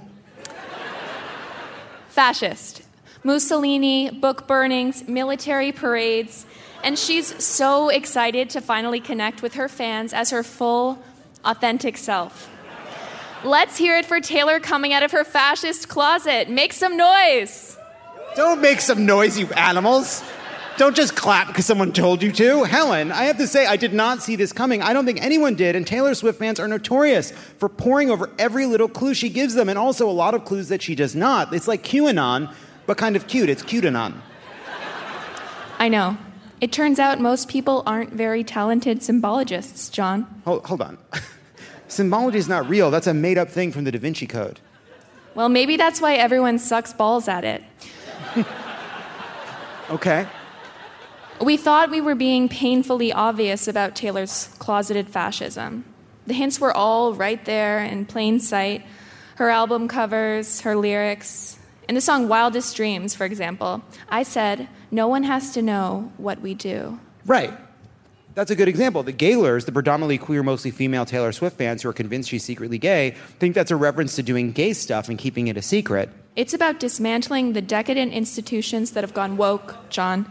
Fascist. Mussolini, book burnings, military parades, and she's so excited to finally connect with her fans as her full, authentic self. Let's hear it for Taylor coming out of her fascist closet. Make some noise. Don't make some noise, you animals. Don't just clap because someone told you to. Helen, I have to say, I did not see this coming. I don't think anyone did, and Taylor Swift fans are notorious for poring over every little clue she gives them, and also a lot of clues that she does not. It's like QAnon, but kind of cute. It's QAnon. I know. It turns out most people aren't very talented symbologists, John. Hold, hold on. Symbology is not real. That's a made-up thing from the Da Vinci Code. Well, maybe that's why everyone sucks balls at it. Okay. We thought we were being painfully obvious about Taylor's closeted fascism. The hints were all right there in plain sight. Her album covers, her lyrics. In the song Wildest Dreams, for example, I said, no one has to know what we do. Right. That's a good example. The Gaylors, the predominantly queer, mostly female Taylor Swift fans who are convinced she's secretly gay, think that's a reference to doing gay stuff and keeping it a secret. It's about dismantling the decadent institutions that have gone woke, John.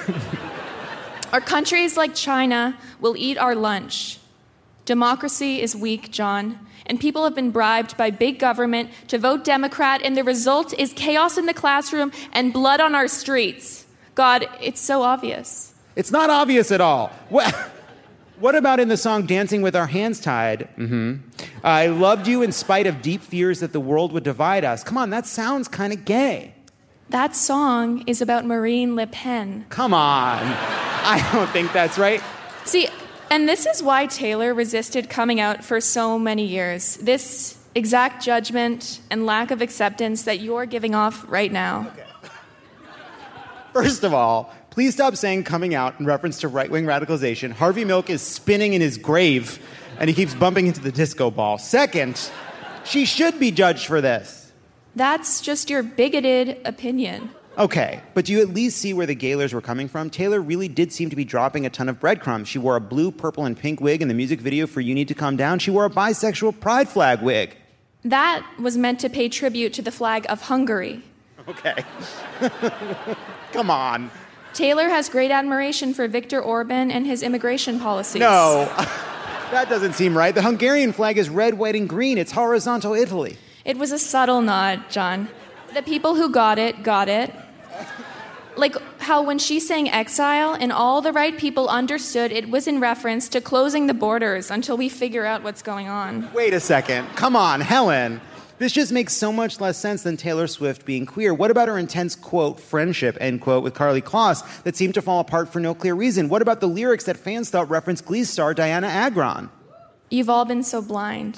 Our countries like China will eat our lunch. Democracy is weak, John, and people have been bribed by big government to vote Democrat, and the result is chaos in the classroom and blood on our streets. God, it's so obvious. It's not obvious at all. What, what about in the song Dancing with Our Hands Tied? Mm-hmm. I loved you in spite of deep fears that the world would divide us. Come on, that sounds kind of gay. That song is about Marine Le Pen. Come on. I don't think that's right. See, and this is why Taylor resisted coming out for so many years. This exact judgment and lack of acceptance that you're giving off right now. Okay. First of all, please stop saying coming out in reference to right-wing radicalization. Harvey Milk is spinning in his grave, and he keeps bumping into the disco ball. Second, she should be judged for this. That's just your bigoted opinion. Okay, but do you at least see where the Gaylors were coming from? Taylor really did seem to be dropping a ton of breadcrumbs. She wore a blue, purple, and pink wig in the music video for You Need to Calm Down. She wore a bisexual pride flag wig. That was meant to pay tribute to the flag of Hungary. Okay. Come on. Taylor has great admiration for Viktor Orban and his immigration policies. No, that doesn't seem right. The Hungarian flag is red, white, and green. It's horizontal Italy. It was a subtle nod, John. The people who got it, got it. Like how when she sang Exile and all the right people understood it was in reference to closing the borders until we figure out what's going on. Wait a second. Come on, Helen. This just makes so much less sense than Taylor Swift being queer. What about her intense, quote, friendship, end quote, with Karlie Kloss that seemed to fall apart for no clear reason? What about the lyrics that fans thought referenced Glee star Diana Agron? You've all been so blind.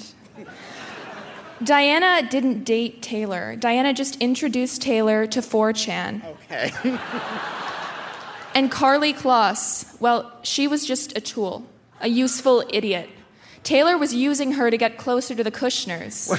Diana didn't date Taylor. Diana just introduced Taylor to four chan. Okay. And Karlie Kloss, well, she was just a tool, a useful idiot. Taylor was using her to get closer to the Kushners.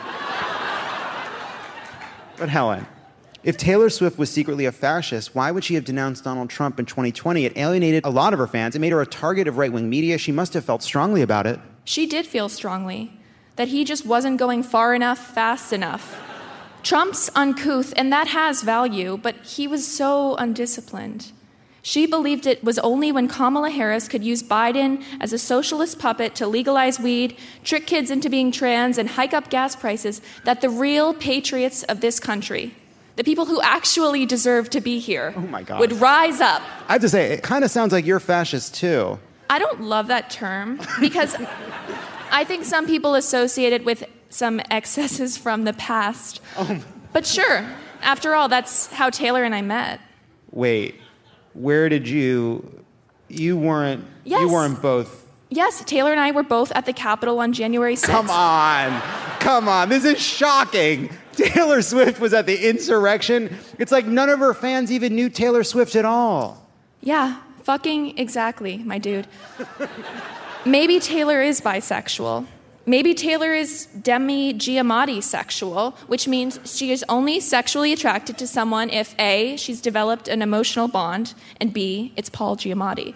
But Helen, if Taylor Swift was secretly a fascist, why would she have denounced Donald Trump in twenty twenty? It alienated a lot of her fans. It made her a target of right-wing media. She must have felt strongly about it. She did feel strongly that he just wasn't going far enough, fast enough. Trump's uncouth, and that has value, but he was so undisciplined. She believed it was only when Kamala Harris could use Biden as a socialist puppet to legalize weed, trick kids into being trans, and hike up gas prices that the real patriots of this country, the people who actually deserve to be here, oh my God, would rise up. I have to say, it kind of sounds like you're fascist, too. I don't love that term because I think some people associate it with some excesses from the past. Oh. But sure, after all, that's how Taylor and I met. Wait. Where did you... You weren't... Yes. You weren't both... Yes, Taylor and I were both at the Capitol on January sixth. Come on. Come on. This is shocking. Taylor Swift was at the insurrection. It's like none of her fans even knew Taylor Swift at all. Yeah, fucking exactly, my dude. Maybe Taylor is bisexual. Maybe Taylor is demi-Giamatti sexual, which means she is only sexually attracted to someone if A, she's developed an emotional bond, and B, it's Paul Giamatti.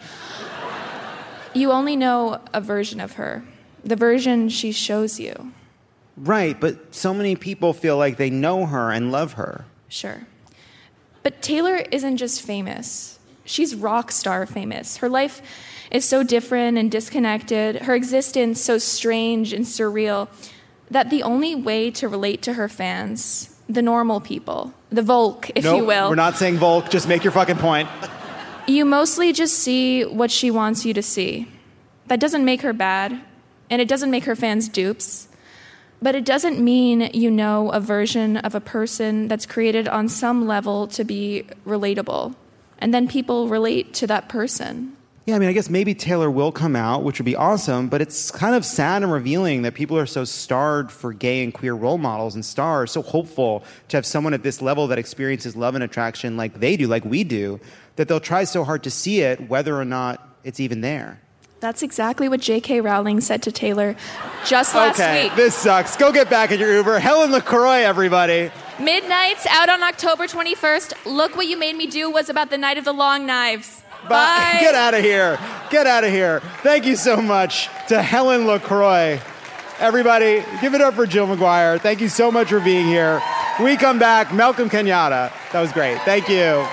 You only know a version of her, the version she shows you. Right, but so many people feel like they know her and love her. Sure. But Taylor isn't just famous. She's rock star famous. Her life is so different and disconnected, her existence so strange and surreal, that the only way to relate to her fans, the normal people, the Volk, if nope, you will. We're not saying Volk, just make your fucking point. You mostly just see what she wants you to see. That doesn't make her bad, and it doesn't make her fans dupes. But it doesn't mean you know a version of a person that's created on some level to be relatable. And then people relate to that person. Yeah, I mean, I guess maybe Taylor will come out, which would be awesome, but it's kind of sad and revealing that people are so starved for gay and queer role models and stars, so hopeful to have someone at this level that experiences love and attraction like they do, like we do, that they'll try so hard to see it, whether or not it's even there. That's exactly what J K Rowling said to Taylor just last okay, week. Okay, this sucks. Go get back in your Uber. Helen LaCroix, everybody. Midnight's out on October twenty-first. Look What You Made Me Do was about the night of the long knives. Bye. Bye. Get out of here. Get out of here. Thank you so much to Helen LaCroix. Everybody, give it up for Jill McGuire. Thank you so much for being here. We come back, Malcolm Kenyatta. That was great. Thank you.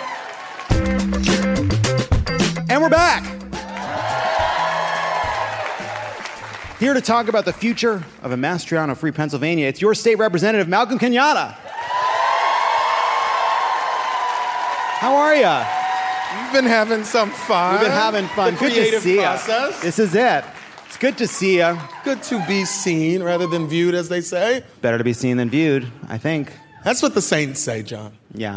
And we're back. Here to talk about the future of a Mastriano Free Pennsylvania, it's your state representative, Malcolm Kenyatta. How are you? We've been having some fun. We've been having fun. The Good to creative see you. process. This is it. It's good to see you. Good to be seen rather than viewed, as they say. Better to be seen than viewed, I think. That's what the saints say, John. Yeah.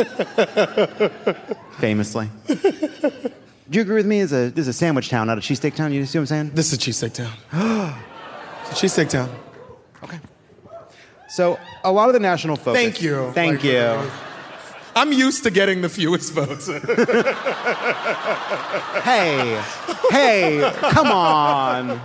Famously. Do you agree with me? It's a, this is a sandwich town, not a cheesesteak town. You see what I'm saying? This is a cheesesteak town. It's a cheesesteak town. Okay. So, a lot of the national focus. Thank you. Thank Like, you. uh, I'm used to getting the fewest votes. Hey, hey, come on.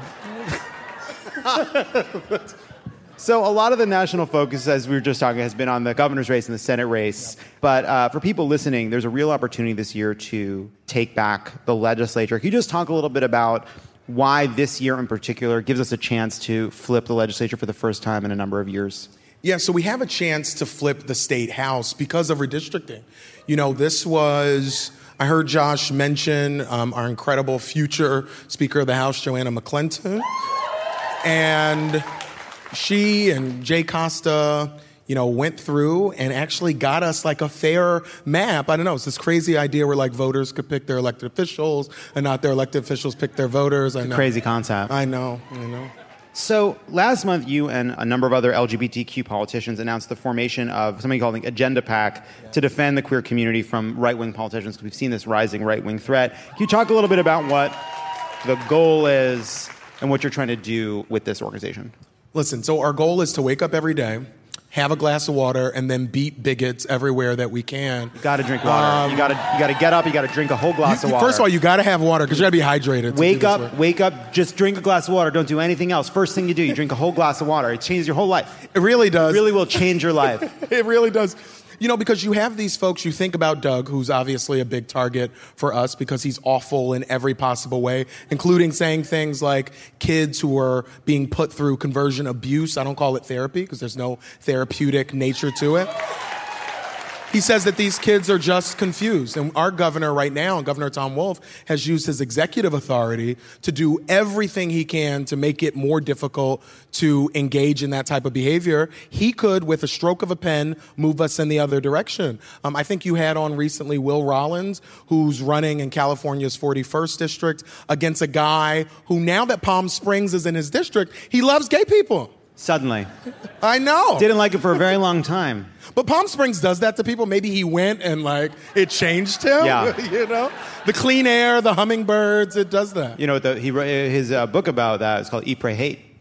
So a lot of the national focus, as we were just talking, has been on the governor's race and the Senate race. But uh, for people listening, there's a real opportunity this year to take back the legislature. Can you just talk a little bit about why this year in particular gives us a chance to flip the legislature for the first time in a number of years? Yeah, so we have a chance to flip the state house because of redistricting. You know, this was, I heard Josh mention um, our incredible future Speaker of the House, Joanna McClinton. And she and Jay Costa, you know, went through and actually got us like a fair map. I don't know, it's this crazy idea where like voters could pick their elected officials and not their elected officials pick their voters. I know. Crazy concept. I know, I know. So last month, you and a number of other L G B T Q politicians announced the formation of something called the Agenda PAC to defend the queer community from right-wing politicians, because we've seen this rising right-wing threat. Can you talk a little bit about what the goal is and what you're trying to do with this organization? Listen, so our goal is to wake up every day, have a glass of water, and then beat bigots everywhere that we can. You got to drink water. Um, you got to you got to get up. You got to drink a whole glass you, of water. First of all, you got to have water because you got to be hydrated. Wake up, work. wake up. Just drink a glass of water. Don't do anything else. First thing you do, you drink a whole glass of water. It changes your whole life. It really does. It really will change your life. It really does. You know, because you have these folks, you think about Doug, who's obviously a big target for us because he's awful in every possible way, including saying things like kids who are being put through conversion abuse. I don't call it therapy because there's no therapeutic nature to it. He says that these kids are just confused. And our governor right now, Governor Tom Wolf, has used his executive authority to do everything he can to make it more difficult to engage in that type of behavior. He could, with a stroke of a pen, move us in the other direction. Um, I think you had on recently Will Rollins, who's running in California's forty-first district against a guy who, now that Palm Springs is in his district, he loves gay people. Suddenly. I know. Didn't like it for a very long time. But Palm Springs does that to people. Maybe he went and, like, it changed him. Yeah. You know? The clean air, the hummingbirds, it does that. You know, the, he his uh, book about that is called Eat, Pray, Hate.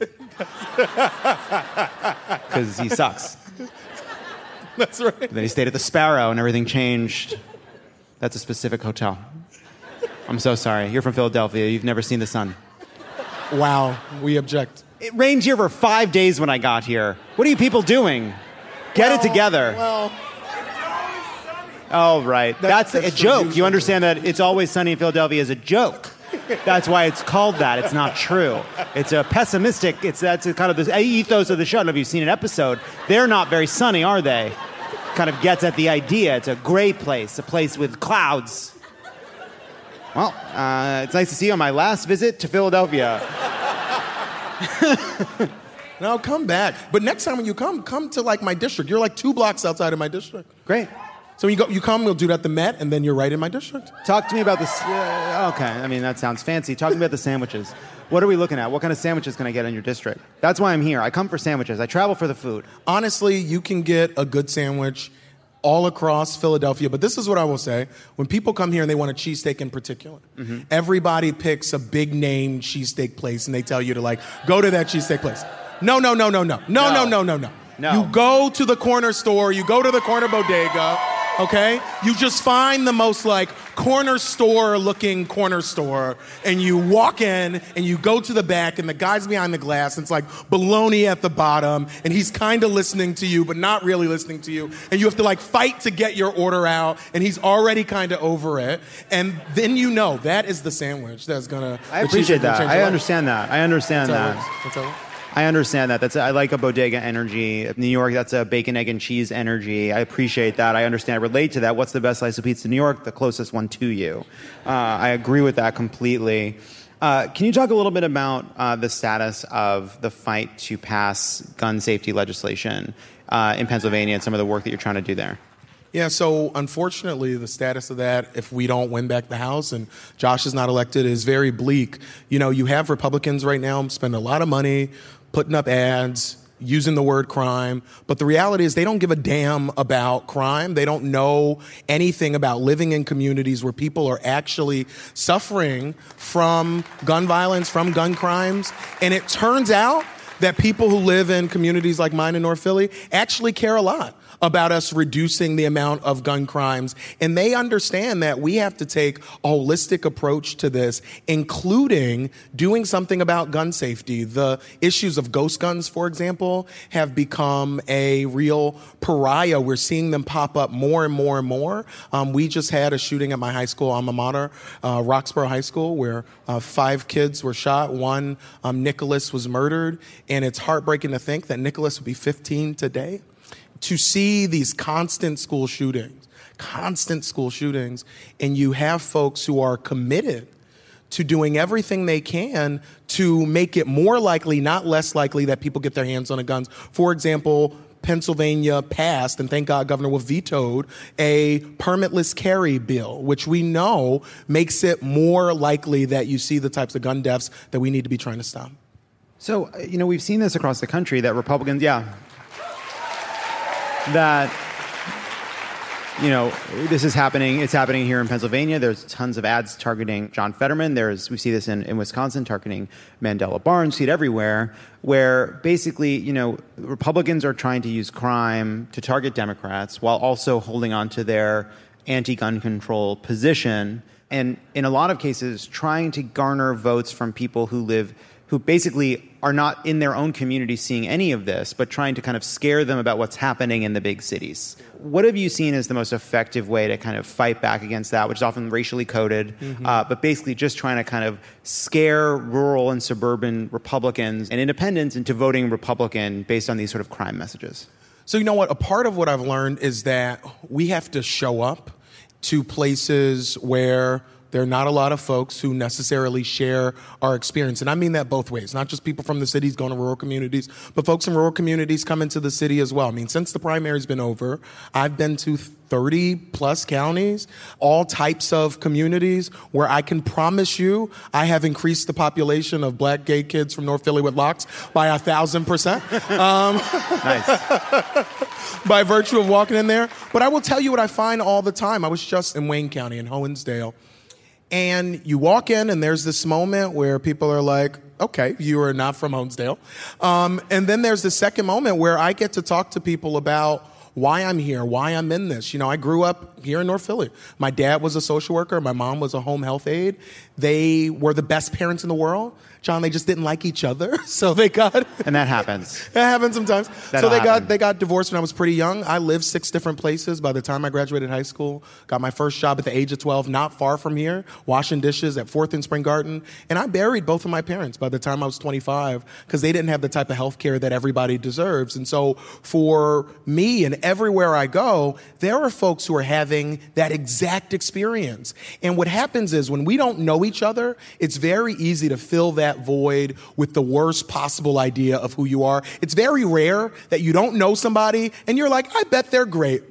Because he sucks. That's right. And then he stayed at the Sparrow and everything changed. That's a specific hotel. I'm so sorry. You're from Philadelphia. You've never seen the sun. Wow. We object. It rained here for five days when I got here. What are you people doing? Get well, it together. Well, oh, right. That's, that's, that's a joke. You understand that It's Always Sunny in Philadelphia is a joke. That's why it's called that. It's not true. It's a pessimistic, it's that's a kind of the ethos of the show. I don't know if you've seen an episode. They're not very sunny, are they? Kind of gets at the idea. It's a gray place, a place with clouds. Well, uh, it's nice to see you on my last visit to Philadelphia. No, come back. But next time when you come, come to like my district. You're like two blocks outside of my district. Great. So when you go, you come, we'll do that at the Met, and then you're right in my district. Talk to me about this. Uh, okay, I mean, that sounds fancy. Talk to me about the sandwiches. What are we looking at? What kind of sandwiches can I get in your district? That's why I'm here. I come for sandwiches. I travel for the food. Honestly, you can get a good sandwich all across Philadelphia. But this is what I will say. When people come here and they want a cheesesteak in particular, mm-hmm. everybody picks a big-name cheesesteak place, and they tell you to, like, go to that cheesesteak place. No, no, no, no, no. No, no, no, no, no. No. You go to the corner store. You go to the corner bodega. Okay? You just find the most like corner store looking corner store and you walk in and you go to the back and the guy's behind the glass and it's like baloney at the bottom and he's kind of listening to you but not really listening to you and you have to like fight to get your order out and he's already kind of over it and then you know that is the sandwich that's gonna I appreciate that. I understand that. I understand That's that. That's all. I understand that. That's a, I like a bodega energy. New York, that's a bacon, egg, and cheese energy. I appreciate that. I understand. I relate to that. What's the best slice of pizza in New York? The closest one to you. Uh, I agree with that completely. Uh, can you talk a little bit about uh, the status of the fight to pass gun safety legislation uh, in Pennsylvania and some of the work that you're trying to do there? Yeah, so unfortunately, the status of that, if we don't win back the House and Josh is not elected, is very bleak. You know, you have Republicans right now spending a lot of money putting up ads, using the word crime, but the reality is they don't give a damn about crime. They don't know anything about living in communities where people are actually suffering from gun violence, from gun crimes, and it turns out that people who live in communities like mine in North Philly actually care a lot about us reducing the amount of gun crimes. And they understand that we have to take a holistic approach to this, including doing something about gun safety. The issues of ghost guns, for example, have become a real pariah. We're seeing them pop up more and more and more. Um, we just had a shooting at my high school alma mater, uh, Roxborough High School, where uh, five kids were shot. One, um, Nicholas, was murdered. And it's heartbreaking to think that Nicholas would be fifteen today. To see these constant school shootings, constant school shootings, and you have folks who are committed to doing everything they can to make it more likely, not less likely, that people get their hands on a gun. For example, Pennsylvania passed, and thank God Governor Wolf vetoed, a permitless carry bill, which we know makes it more likely that you see the types of gun deaths that we need to be trying to stop. So, you know, we've seen this across the country that Republicans, yeah, that, you know, this is happening. It's happening here in Pennsylvania. There's tons of ads targeting John Fetterman. There's, we see this in, in Wisconsin, targeting Mandela Barnes. See it everywhere, where basically, you know, Republicans are trying to use crime to target Democrats while also holding on to their anti-gun control position. And in a lot of cases, trying to garner votes from people who live who basically are not in their own community seeing any of this, but trying to kind of scare them about what's happening in the big cities. What have you seen as the most effective way to kind of fight back against that, which is often racially coded, mm-hmm. uh, but basically just trying to kind of scare rural and suburban Republicans and independents into voting Republican based on these sort of crime messages? So you know what? A part of what I've learned is that we have to show up to places where there are not a lot of folks who necessarily share our experience. And I mean that both ways, not just people from the cities going to rural communities, but folks in rural communities come into the city as well. I mean, since the primary's been over, I've been to thirty plus counties, all types of communities where I can promise you I have increased the population of black gay kids from North Philly with locks by a thousand percent. Um, nice. By virtue of walking in there. But I will tell you what I find all the time. I was just in Wayne County in Hoensdale. And you walk in, and there's this moment where people are like, okay, you are not from Hoensdale. Um, and then there's the second moment where I get to talk to people about why I'm here, why I'm in this. You know, I grew up here in North Philly. My dad was a social worker. My mom was a home health aide. They were the best parents in the world. John, they just didn't like each other, so they got... And that happens. That happens sometimes. That'll so they happen. got they got divorced when I was pretty young. I lived six different places by the time I graduated high school. Got my first job at the age of twelve, not far from here, washing dishes at fourth and Spring Garden. And I buried both of my parents by the time I was twenty-five because they didn't have the type of health care that everybody deserves. And so for me and everywhere I go, there are folks who are having that exact experience. And what happens is when we don't know each other, it's very easy to fill that void with the worst possible idea of who you are. It's very rare that you don't know somebody and you're like, I bet they're great.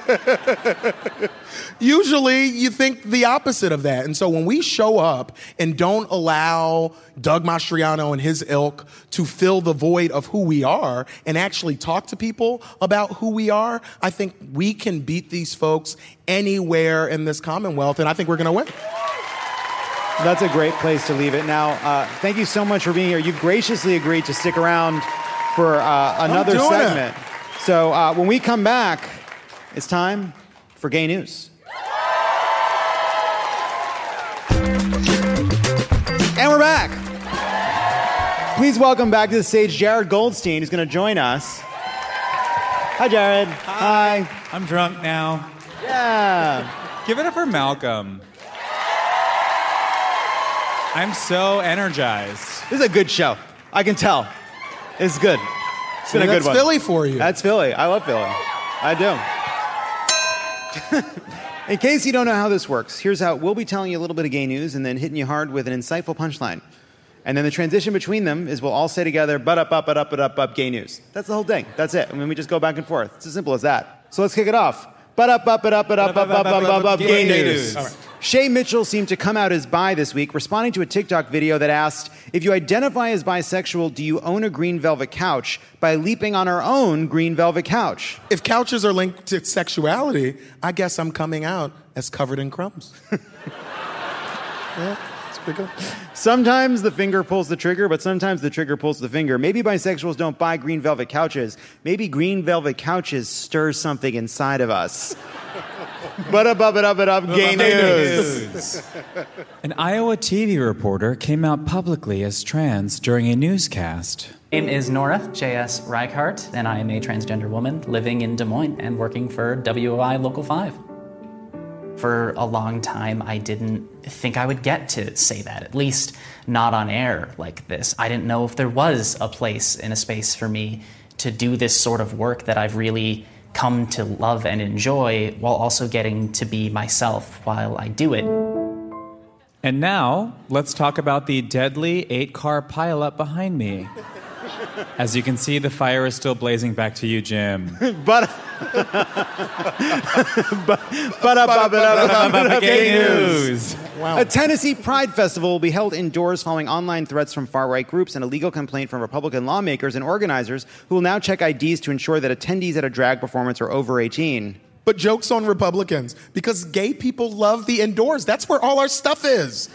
Usually you think the opposite of that. And so when we show up and don't allow Doug Mastriano and his ilk to fill the void of who we are and actually talk to people about who we are, I think we can beat these folks anywhere in this Commonwealth, and I think we're going to win. That's a great place to leave it. Now, uh, thank you so much for being here. You graciously agreed to stick around for uh, another segment. It. So uh, when we come back, it's time for gay news. And we're back. Please welcome back to the stage Jared Goldstein, who's going to join us. Hi, Jared. Hi. Hi. I'm drunk now. Yeah. Give it up for Malcolm. I'm so energized. This is a good show. I can tell. It's good. It's been See, a good that's one. That's Philly for you. That's Philly. I love Philly. I do. In case you don't know how this works, here's how we'll be telling you a little bit of gay news and then hitting you hard with an insightful punchline. And then the transition between them is we'll all say together, but up, up, up, up, up, up, gay news. That's the whole thing. That's it. I mean, we just go back and forth. It's as simple as that. So let's kick it off. But up, up, up, up, up, up, up, up, up, up, gay news. Shay Mitchell seemed to come out as bi this week, responding to a TikTok video that asked, if you identify as bisexual, do you own a green velvet couch? By leaping on her own green velvet couch. If couches are linked to sexuality, I guess I'm coming out as covered in crumbs. Yeah. Sometimes the finger pulls the trigger, but sometimes the trigger pulls the finger. Maybe bisexuals don't buy green velvet couches. Maybe green velvet couches stir something inside of us. But up, up, up, up, up, gay news. An Iowa T V reporter came out publicly as trans during a newscast. My name is Nora J S Reichart, and I am a transgender woman living in Des Moines and working for W O I Local five. For a long time, I didn't think I would get to say that, at least not on air like this. I didn't know if there was a place and a space for me to do this sort of work that I've really come to love and enjoy while also getting to be myself while I do it. And now, let's talk about the deadly eight-car pileup behind me. As you can see, the fire is still blazing. Back to you, Jim. but, but, but, gay news. Wow. A Tennessee Pride Festival will be held indoors following online threats from far-right groups and a legal complaint from Republican lawmakers and organizers who will now check I Ds to ensure that attendees at a drag performance are over eighteen. But joke's on Republicans, because gay people love the indoors. That's where all our stuff is.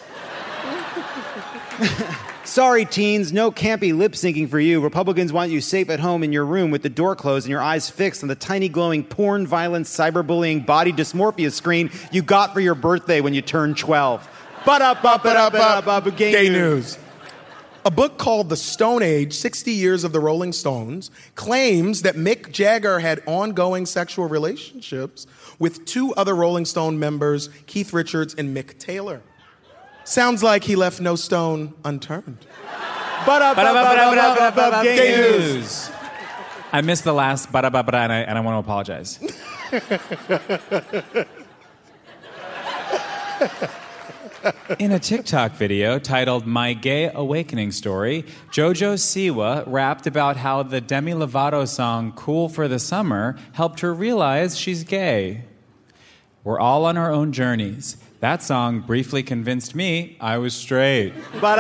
Sorry, teens, no campy lip syncing for you. Republicans want you safe at home in your room with the door closed and your eyes fixed on the tiny glowing porn, violence, cyberbullying, body dysmorphia screen you got for your birthday when you turned twelve. But up, up, up, up, up, up, gay news. A book called The Stone Age, sixty years of the Rolling Stones, claims that Mick Jagger had ongoing sexual relationships with two other Rolling Stone members, Keith Richards and Mick Taylor. Sounds like he left no stone unturned. But up, up, up, up, up, up, gay news. I missed the last ba-da-ba-ba-da, and I, and I want to apologize. In a TikTok video titled My Gay Awakening Story, Jojo Siwa rapped about how the Demi Lovato song Cool for the Summer helped her realize she's gay. We're all on our own journeys. That song briefly convinced me I was straight.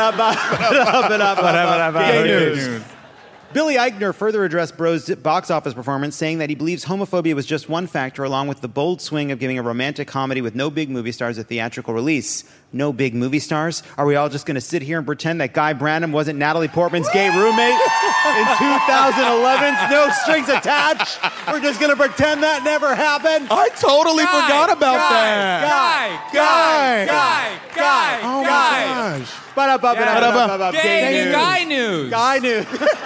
Gay news. Billy Eichner further addressed Bro's box office performance, saying that he believes homophobia was just one factor, along with the bold swing of giving a romantic comedy with no big movie stars a theatrical release. No big movie stars? Are we all just going to sit here and pretend that Guy Branum wasn't Natalie Portman's gay roommate in twenty eleven's No Strings Attached? We're just going to pretend that never happened? I totally Guy, forgot about Guy, that. Guy, Guy, Guy, Guy, Oh Guy. my gosh. Ba-da-ba-ba-da-ba-ba-ba. Gay news. Guy news. Guy news.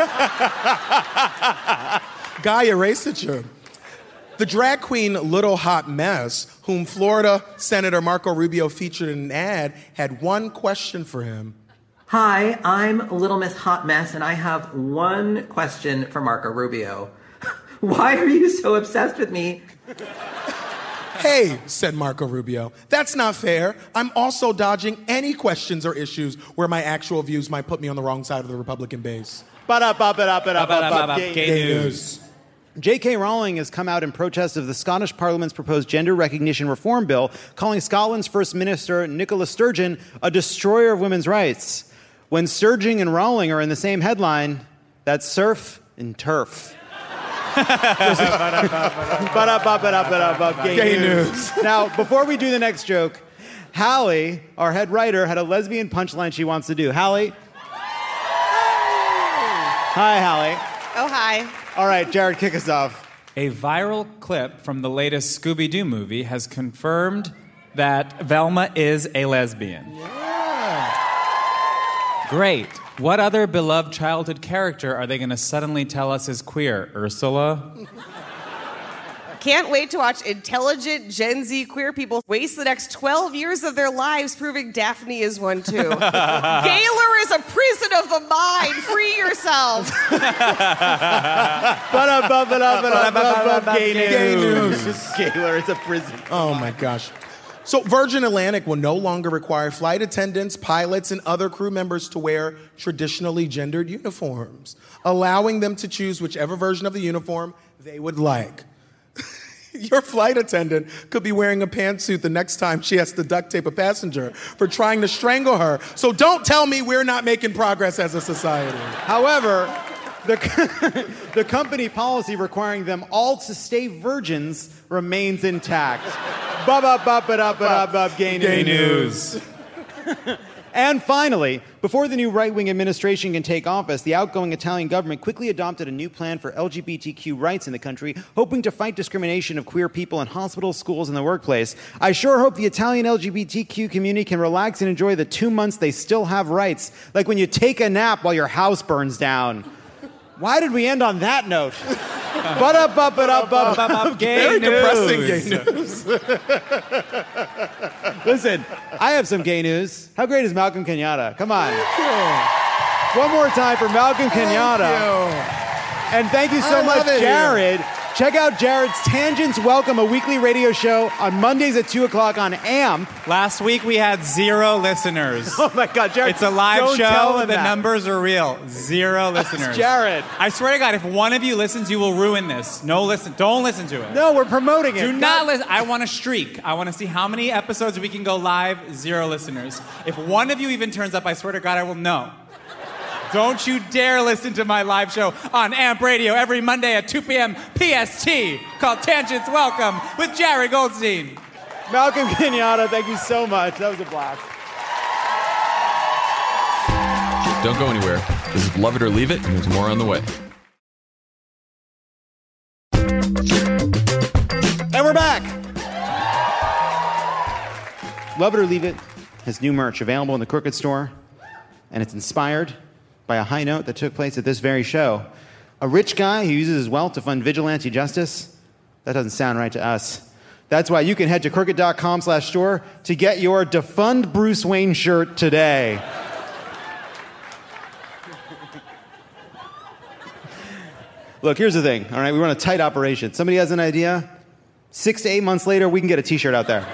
Guy Erasature. The drag queen Little Hot Mess, whom Florida Senator Marco Rubio featured in an ad, had one question for him. Hi, I'm Little Miss Hot Mess, and I have one question for Marco Rubio. Why are you so obsessed with me? Hey, said Marco Rubio, that's not fair. I'm also dodging any questions or issues where my actual views might put me on the wrong side of the Republican base. Ba-da-ba-ba-da-ba-da-ba-ba. Gay news. J K Rowling has come out in protest of the Scottish Parliament's proposed gender recognition reform bill, calling Scotland's First Minister, Nicola Sturgeon, a destroyer of women's rights. When Sturgeon and Rowling are in the same headline, that's surf and turf. Gay news. Now, before we do the next joke, Hallie, our head writer, had a lesbian punchline she wants to do. Hallie? Hi, Hallie. Oh, hi. All right, Jared, kick us off. A viral clip from the latest Scooby-Doo movie has confirmed that Velma is a lesbian. Yeah. Great. What other beloved childhood character are they going to suddenly tell us is queer? Ursula? Can't wait to watch intelligent Gen Z queer people waste the next twelve years of their lives proving Daphne is one too. Gaylor is a prison of the mind. Free yourselves. Gay news. Gaylor is a prison. Oh my gosh. So Virgin Atlantic will no longer require flight attendants, pilots, and other crew members to wear traditionally gendered uniforms, allowing them to choose whichever version of the uniform they would like. Your flight attendant could be wearing a pantsuit the next time she has to duct tape a passenger for trying to strangle her. So don't tell me we're not making progress as a society. However, the, the company policy requiring them all to stay virgins remains intact. Ba-ba-ba-ba-da-ba-da-ba, gay news. Gay news. And finally, before the new right-wing administration can take office, the outgoing Italian government quickly adopted a new plan for L G B T Q rights in the country, hoping to fight discrimination of queer people in hospitals, schools, and the workplace. I sure hope the Italian L G B T Q community can relax and enjoy the two months they still have rights, like when you take a nap while your house burns down. Why did we end on that note? Gay Very depressing gay news. Listen, I have some gay news. How great is Malcolm Kenyatta? Come on. One more time for Malcolm Kenyatta. And thank you so I much, love it Jared. Check out Jared's Tangents Welcome, a weekly radio show on Mondays at two o'clock on AMP. Last week we had zero listeners. Oh my God, Jared. It's a live don't tell show. him The that. numbers are real. Zero listeners. Jared. I swear to God, if one of you listens, you will ruin this. No listen. Don't listen to it. No, we're promoting it. Do not listen. I want a streak. I want to see how many episodes we can go live. Zero listeners. If one of you even turns up, I swear to God, I will know. Don't you dare listen to my live show on AMP Radio every Monday at two p.m. P S T called Tangents Welcome with Jared Goldstein. Malcolm Kenyatta, thank you so much. That was a blast. Don't go anywhere. This is Love It or Leave It, and there's more on the way. And we're back. Love It or Leave It has new merch available in the Crooked store, and it's inspired by a high note that took place at this very show. A rich guy who uses his wealth to fund vigilante justice? That doesn't sound right to us. That's why you can head to crooked.com slash store to get your Defund Bruce Wayne shirt today. Look, here's the thing, all right? We run a tight operation. Somebody has an idea, six to eight months later, we can get a t-shirt out there.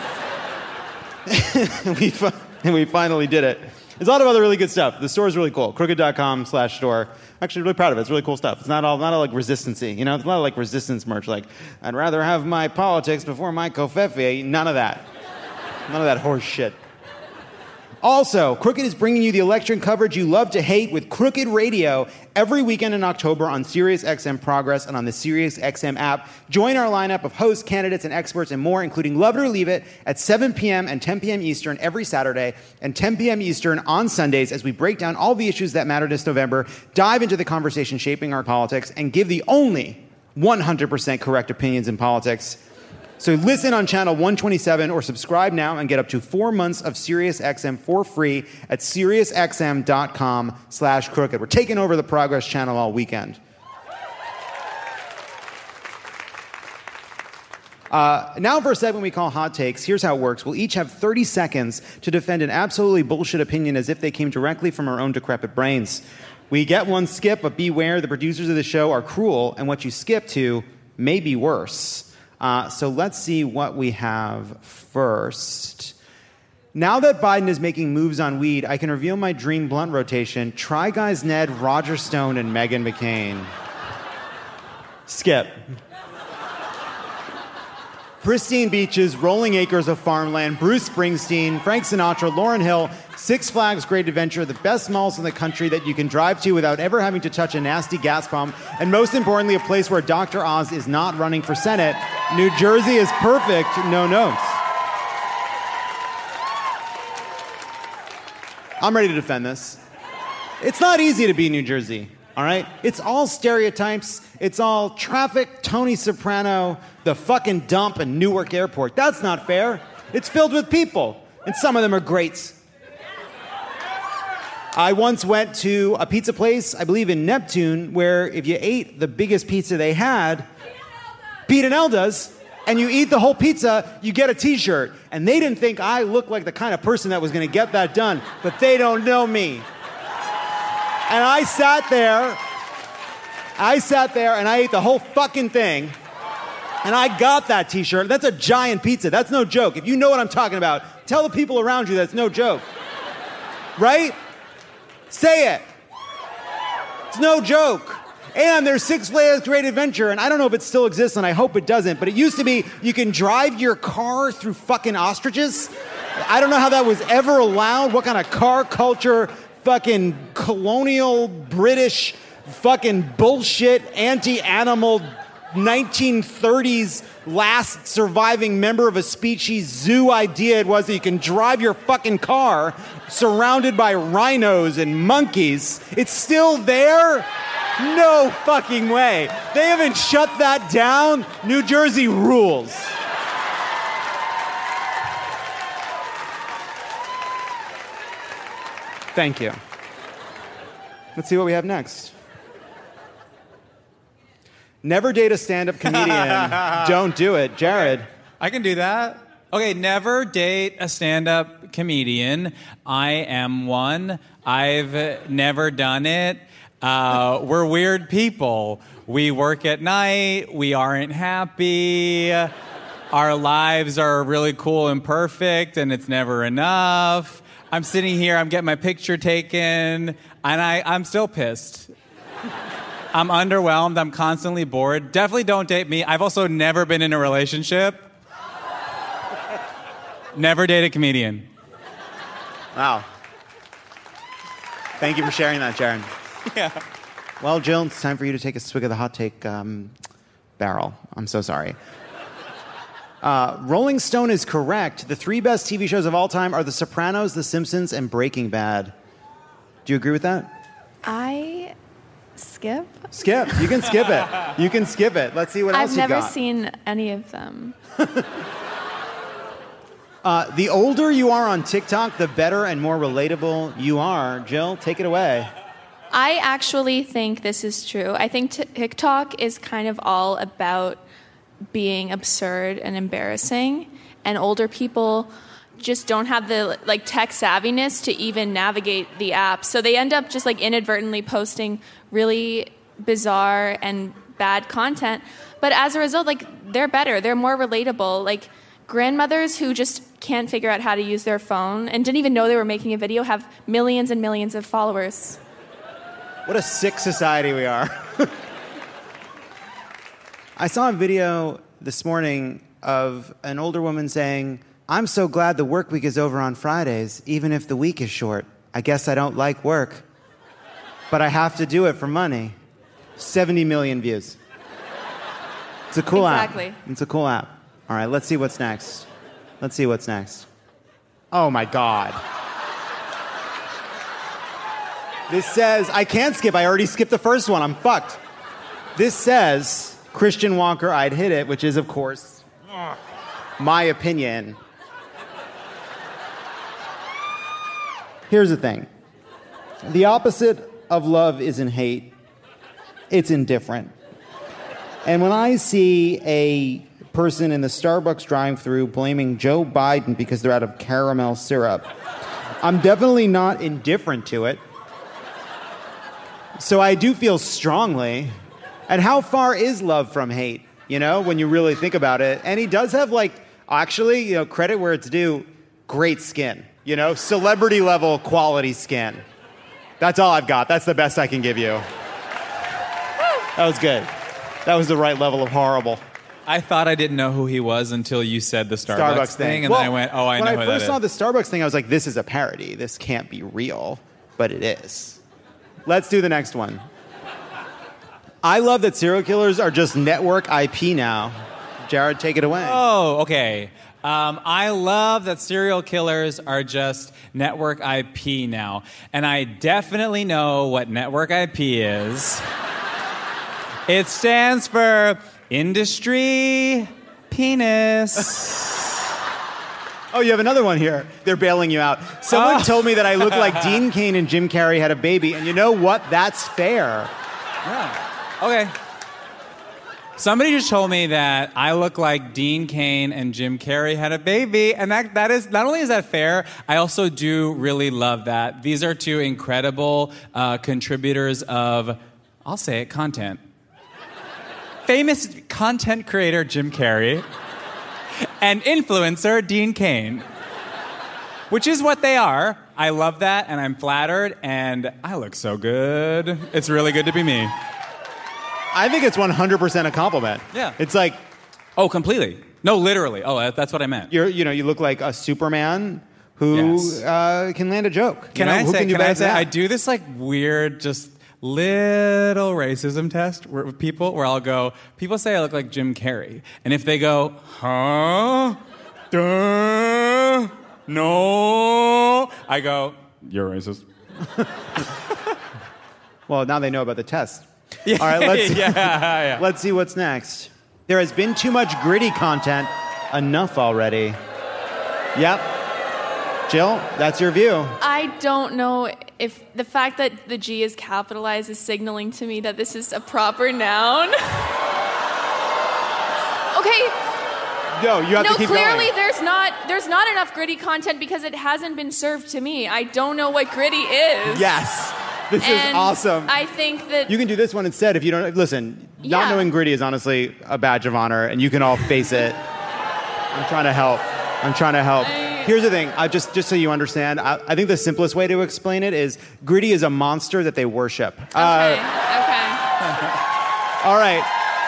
we fi- and we finally did it. There's a lot of other really good stuff. The store is really cool. Crooked.com slash store. Actually, really proud of it. It's really cool stuff. It's not all not all like resistance-y. You know, it's a lot of like resistance merch. Like, I'd rather have my politics before my covfefe. None of that. None of that horse shit. Also, Crooked is bringing you the election coverage you love to hate with Crooked Radio every weekend in October on SiriusXM Progress and on the SiriusXM app. Join our lineup of hosts, candidates, and experts and more, including Love It or Leave It at seven p.m. and ten p.m. Eastern every Saturday and ten p.m. Eastern on Sundays as we break down all the issues that matter this November, dive into the conversation shaping our politics, and give the only one hundred percent correct opinions in politics. So listen on channel one twenty-seven or subscribe now and get up to four months of SiriusXM for free at SiriusXM.com slash crooked. We're taking over the Progress channel all weekend. Uh, now for a segment we call Hot Takes. Here's how it works. We'll each have thirty seconds to defend an absolutely bullshit opinion as if they came directly from our own decrepit brains. We get one skip, but beware, the producers of the show are cruel, and what you skip to may be worse. Uh, so let's see what we have first. Now that Biden is making moves on weed, I can reveal my dream blunt rotation. Try Guys Ned, Roger Stone, and Meghan McCain. Skip. Pristine beaches, rolling acres of farmland, Bruce Springsteen, Frank Sinatra, Lauryn Hill, Six Flags Great Adventure, the best malls in the country that you can drive to without ever having to touch a nasty gas pump, and most importantly, a place where Doctor Oz is not running for Senate. New Jersey is perfect, no notes. I'm ready to defend this. It's not easy to be New Jersey. All right? It's all stereotypes. It's all traffic, Tony Soprano, the fucking dump in Newark Airport. That's not fair. It's filled with people, and some of them are greats. I once went to a pizza place, I believe in Neptune, where if you ate the biggest pizza they had, Pete and Elda's, and you eat the whole pizza, you get a t-shirt. And they didn't think I looked like the kind of person that was going to get that done, but they don't know me. And I sat there, I sat there and I ate the whole fucking thing, and I got that t-shirt. That's a giant pizza. That's no joke. If you know what I'm talking about, tell the people around you that's no joke. Right? Say it. It's no joke. And there's Six Flags Great Adventure, and I don't know if it still exists, and I hope it doesn't, but it used to be you can drive your car through fucking ostriches. I don't know how that was ever allowed. What kind of car culture, fucking colonial British fucking bullshit, anti-animal nineteen thirties last surviving member of a species zoo idea it was that you can drive your fucking car surrounded by rhinos and monkeys. It's still there? No fucking way. They haven't shut that down. New Jersey rules. Thank you. Let's see what we have next. Never date a stand-up comedian. Don't do it. Jared. I can do that. Okay, never date a stand-up comedian. I am one. I've never done it. Uh, we're weird people. We work at night. We aren't happy. Our lives are really cool and perfect, and it's never enough. I'm sitting here. I'm getting my picture taken, and I, I'm still pissed. I'm underwhelmed. I'm constantly bored. Definitely don't date me. I've also never been in a relationship. Never date a comedian. Wow. Thank you for sharing that, Jared. Yeah. Well, Jill, it's time for you to take a swig of the hot take um, barrel. I'm so sorry. Uh, Rolling Stone is correct. The three best T V shows of all time are The Sopranos, The Simpsons, and Breaking Bad. Do you agree with that? I skip. Skip. You can skip it. You can skip it. Let's see what else I've you got. never seen any of them. Uh, the older you are on TikTok, the better and more relatable you are. Jill, take it away. I actually think this is true. I think t- TikTok is kind of all about being absurd and embarrassing, and older people just don't have the like tech savviness to even navigate the app. So they end up just like inadvertently posting really bizarre and bad content. But as a result, like they're better. They're more relatable. Like grandmothers who just can't figure out how to use their phone and didn't even know they were making a video have millions and millions of followers. What a sick society we are. I saw a video this morning of an older woman saying, "I'm so glad the work week is over on Fridays, even if the week is short. I guess I don't like work, but I have to do it for money." seventy million views. It's a cool exactly. app. It's a cool app. All right, let's see what's next. Let's see what's next. Oh, my God. This says, I can't skip. I already skipped the first one. I'm fucked. This says, Christian Walker, I'd hit it, which is, of course, my opinion. Here's the thing. The opposite of love isn't hate. It's indifferent. And when I see a person in the Starbucks drive-thru blaming Joe Biden because they're out of caramel syrup, I'm definitely not indifferent to it. So I do feel strongly. And how far is love from hate, you know, when you really think about it? And he does have, like, actually, you know, credit where it's due, great skin. You know, celebrity-level quality skin. That's all I've got. That's the best I can give you. That was good. That was the right level of horrible. I thought I didn't know who he was until you said the Starbucks, Starbucks thing, thing. and well, then I went, oh, I know when who I that first is. saw the Starbucks thing, I was like, this is a parody. This can't be real. But it is. Let's do the next one. I love that serial killers are just network I P now. Jared, take it away. Oh, okay. Um, I love that serial killers are just network I P now. And I definitely know what network I P is. It stands for Industry Penis. Oh, you have another one here. They're bailing you out. Someone Oh. told me that I look like Dean Cain and Jim Carrey had a baby, and you know what? That's fair. Yeah. Okay. Somebody just told me that I look like Dean Cain and Jim Carrey had a baby, and that that is not only is that fair, I also do really love that. These are two incredible uh, contributors of, I'll say it, content. Famous content creator Jim Carrey and influencer Dean Cain, which is what they are. I love that, and I'm flattered, and I look so good. It's really good to be me. I think it's one hundred percent a compliment. Yeah. It's like... Oh, completely. No, literally. Oh, that- that's what I meant. You're, you know, you look like a Superman who Yes. uh, can land a joke. Can you know? I Who say, can, do can better I than say, that? I do this like weird, just little racism test where, with people where I'll go, people say I look like Jim Carrey. And if they go, huh? Duh, no. I go, you're racist. Well, now they know about the test. Yeah, All right, let's yeah, yeah. let's see what's next. There has been too much gritty content. Enough already. Yep. Jill, that's your view. I don't know if the fact that the G is capitalized is signaling to me that this is a proper noun. Okay. No, you have no, to keep clearly going. there's not there's not enough gritty content because it hasn't been served to me. I don't know what gritty is. Yes. This is And awesome. I think that You can do this one instead if you don't... Listen, not Yeah. knowing gritty is honestly a badge of honor, and you can all face it. I'm trying to help. I'm trying to help. Here's the thing. I just, just so you understand, I, I think the simplest way to explain it is gritty is a monster that they worship. Okay. okay. All right.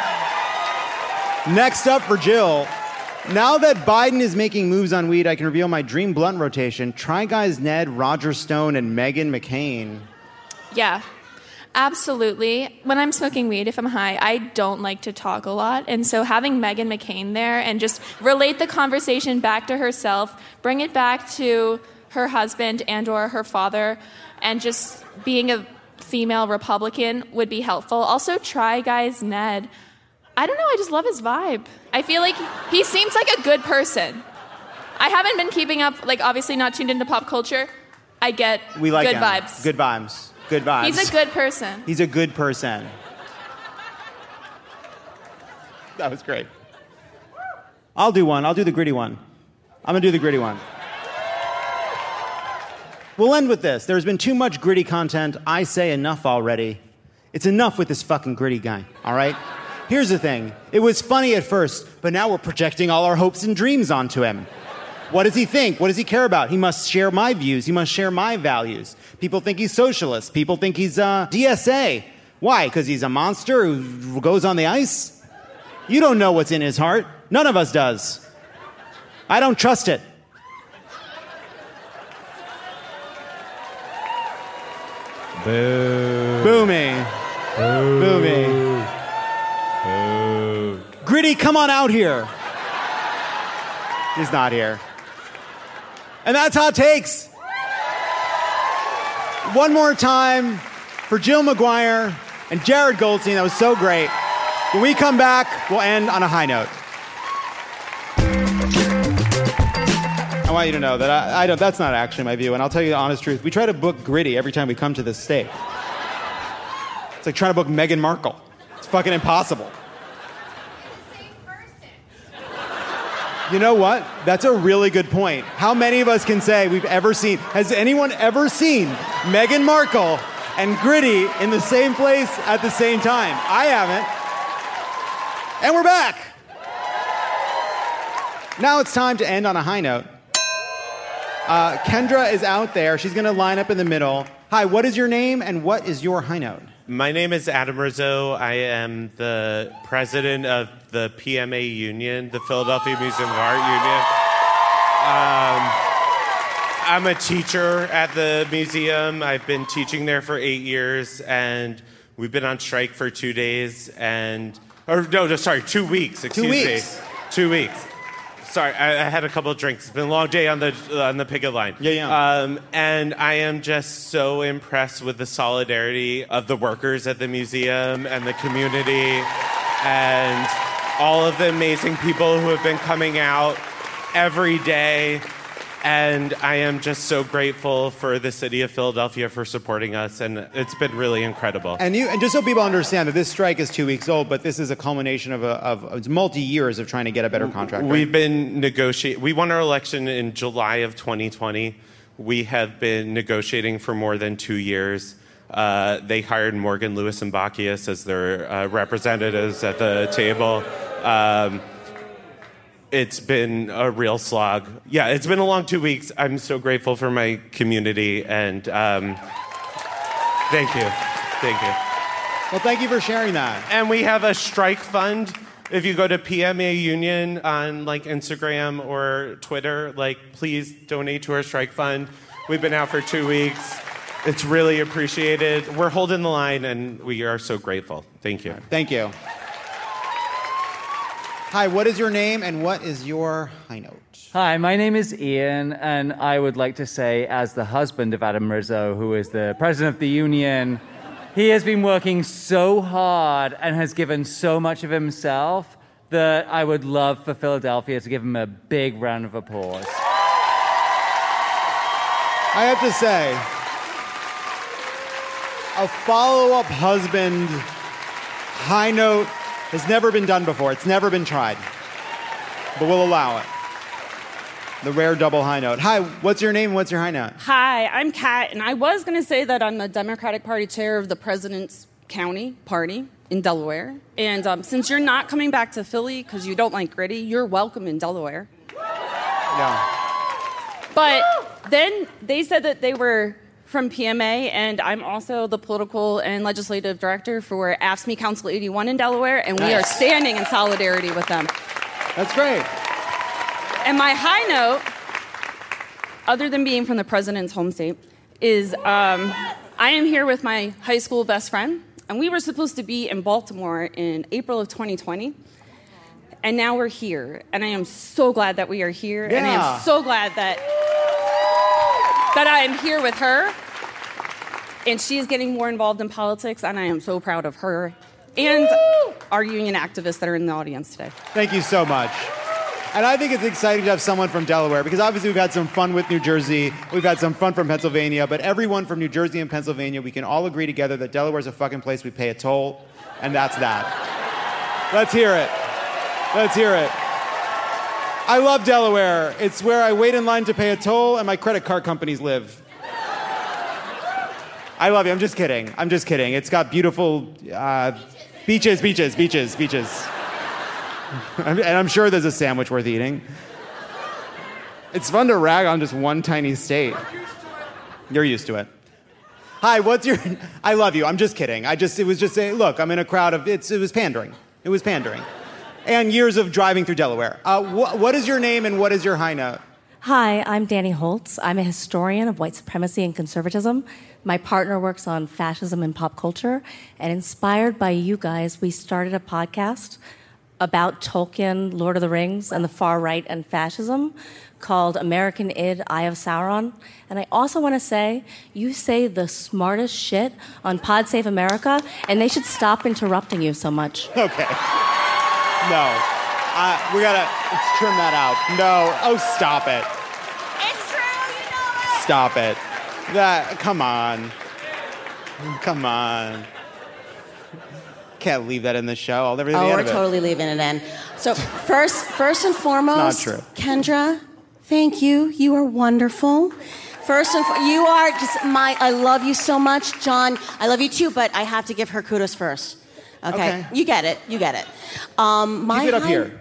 Next up for Jill. Now that Biden is making moves on weed, I can reveal my dream blunt rotation. Try Guys Ned, Roger Stone, and Meghan McCain. Yeah, absolutely. When I'm smoking weed, if I'm high, I don't like to talk a lot. And so having Meghan McCain there and just relate the conversation back to herself, bring it back to her husband and or her father, and just being a female Republican would be helpful. Also, Try Guys Ned. I don't know, I just love his vibe. I feel like he seems like a good person. I haven't been keeping up, like obviously not tuned into pop culture. I get We like good him. vibes. Good vibes. Good vibes. He's a good person. He's a good person. That was great. I'll do one. I'll do the gritty one. I'm going to do the gritty one. We'll end with this. There's been too much gritty content. I say enough already. It's enough with this fucking gritty guy, all right? Here's the thing. It was funny at first, but now we're projecting all our hopes and dreams onto him. What does he think? What does he care about? He must share my views. He must share my values. People think he's socialist. People think he's uh, D S A. Why? Because he's a monster who goes on the ice? You don't know what's in his heart. None of us does. I don't trust it. Boo. Boo me. Boo. Boo me. Boo. Gritty, come on out here. He's not here. And that's Hot Takes. One more time for Jill McGuire and Jared Goldstein. That was so great. When we come back, we'll end on a high note. I want you to know that I, I don't, that's not actually my view, and I'll tell you the honest truth. We try to book Gritty every time we come to this state. It's like trying to book Meghan Markle. It's fucking impossible. You know what? That's a really good point. How many of us can say we've ever seen, has anyone ever seen Meghan Markle and Gritty in the same place at the same time? I haven't. And we're back. Now it's time to end on a high note. Uh, Kendra is out there. She's going to line up in the middle. Hi, what is your name and what is your high note? My name is Adam Rizzo. I am the president of the P M A Union, the Philadelphia Museum of Art Union. Um, I'm a teacher at the museum. I've been teaching there for eight years, and we've been on strike for two days. And or no, no sorry, two weeks. Excuse Two weeks. me, two weeks. sorry, I, I had a couple of drinks. It's been a long day on the on the picket line. Yeah, yeah. Um, and I am just so impressed with the solidarity of the workers at the museum and the community and all of the amazing people who have been coming out every day. And I am just so grateful for the city of Philadelphia for supporting us, and it's been really incredible. And you, and just so people understand that this strike is two weeks old, but this is a culmination of, a, of, of multi years of trying to get a better contract. Right? We've been negotiating. We won our election in July of twenty twenty. We have been negotiating for more than two years. Uh, they hired Morgan Lewis and Bacchius as their uh, representatives at the table. Um, It's been a real slog. Yeah, it's been a long two weeks. I'm so grateful for my community, and um, thank you. Thank you. Well, thank you for sharing that. And we have a strike fund. If you go to P M A Union on like Instagram or Twitter, like please donate to our strike fund. We've been out for two weeks. It's really appreciated. We're holding the line, and we are so grateful. Thank you. Thank you. Hi, what is your name and what is your high note? Hi, my name is Ian, and I would like to say, as the husband of Adam Rizzo, who is the president of the union, he has been working so hard and has given so much of himself that I would love for Philadelphia to give him a big round of applause. I have to say, a follow-up husband high note has never been done before. It's never been tried. But we'll allow it. The rare double high note. Hi, what's your name? What's your high note? Hi, I'm Kat, and I was going to say that I'm the Democratic Party chair of the President's County Party in Delaware. And um, since you're not coming back to Philly because you don't like gritty, you're welcome in Delaware. Yeah. But then they said that they were from P M A, and I'm also the political and legislative director for A F S C M E Council eighty-one in Delaware, and we Nice. are standing in solidarity with them. That's great. And my high note, other than being from the president's home state, is um, I am here with my high school best friend, and we were supposed to be in Baltimore in April of twenty twenty, and now we're here, and I am so glad that we are here, and I Yeah. am so glad that that I am here with her, and she is getting more involved in politics, and I am so proud of her and our union activists that are in the audience today. Thank you so much. And I think it's exciting to have someone from Delaware, because obviously we've had some fun with New Jersey, we've had some fun from Pennsylvania, but everyone from New Jersey and Pennsylvania, we can all agree together that Delaware's a fucking place we pay a toll, and that's that. Let's hear it. Let's hear it. I love Delaware. It's where I wait in line to pay a toll and my credit card companies live. I love you. I'm just kidding. I'm just kidding. It's got beautiful uh, beaches, beaches, beaches, beaches. And I'm sure there's a sandwich worth eating. It's fun to rag on just one tiny state. You're used to it. Hi, what's your... I love you. I'm just kidding. I just... It was just saying, look, I'm in a crowd of... It's, it was pandering. It was pandering. And years of driving through Delaware. Uh, wh- what is your name and what is your high note? Hi, I'm Danny Holtz. I'm a historian of white supremacy and conservatism. My partner works on fascism and pop culture. And inspired by you guys, we started a podcast about Tolkien, Lord of the Rings, and the far right and fascism called American Id, Eye of Sauron. And I also want to say, you say the smartest shit on Pod Save America, and they should stop interrupting you so much. Okay. No. Uh, we gotta let's trim that out. No. Oh, stop it. It's true, you know it. Stop it. That, come on. Come on. Can't leave that in the show. I'll never leave Oh, the end we're of it. totally leaving it in. So first, first and foremost, It's not true. Kendra, thank you. You are wonderful. First and fo- you are just my. I love you so much, John. I love you too, but I have to give her kudos first. Okay, Okay. you get it. You get it. Um, my Keep it up high- here.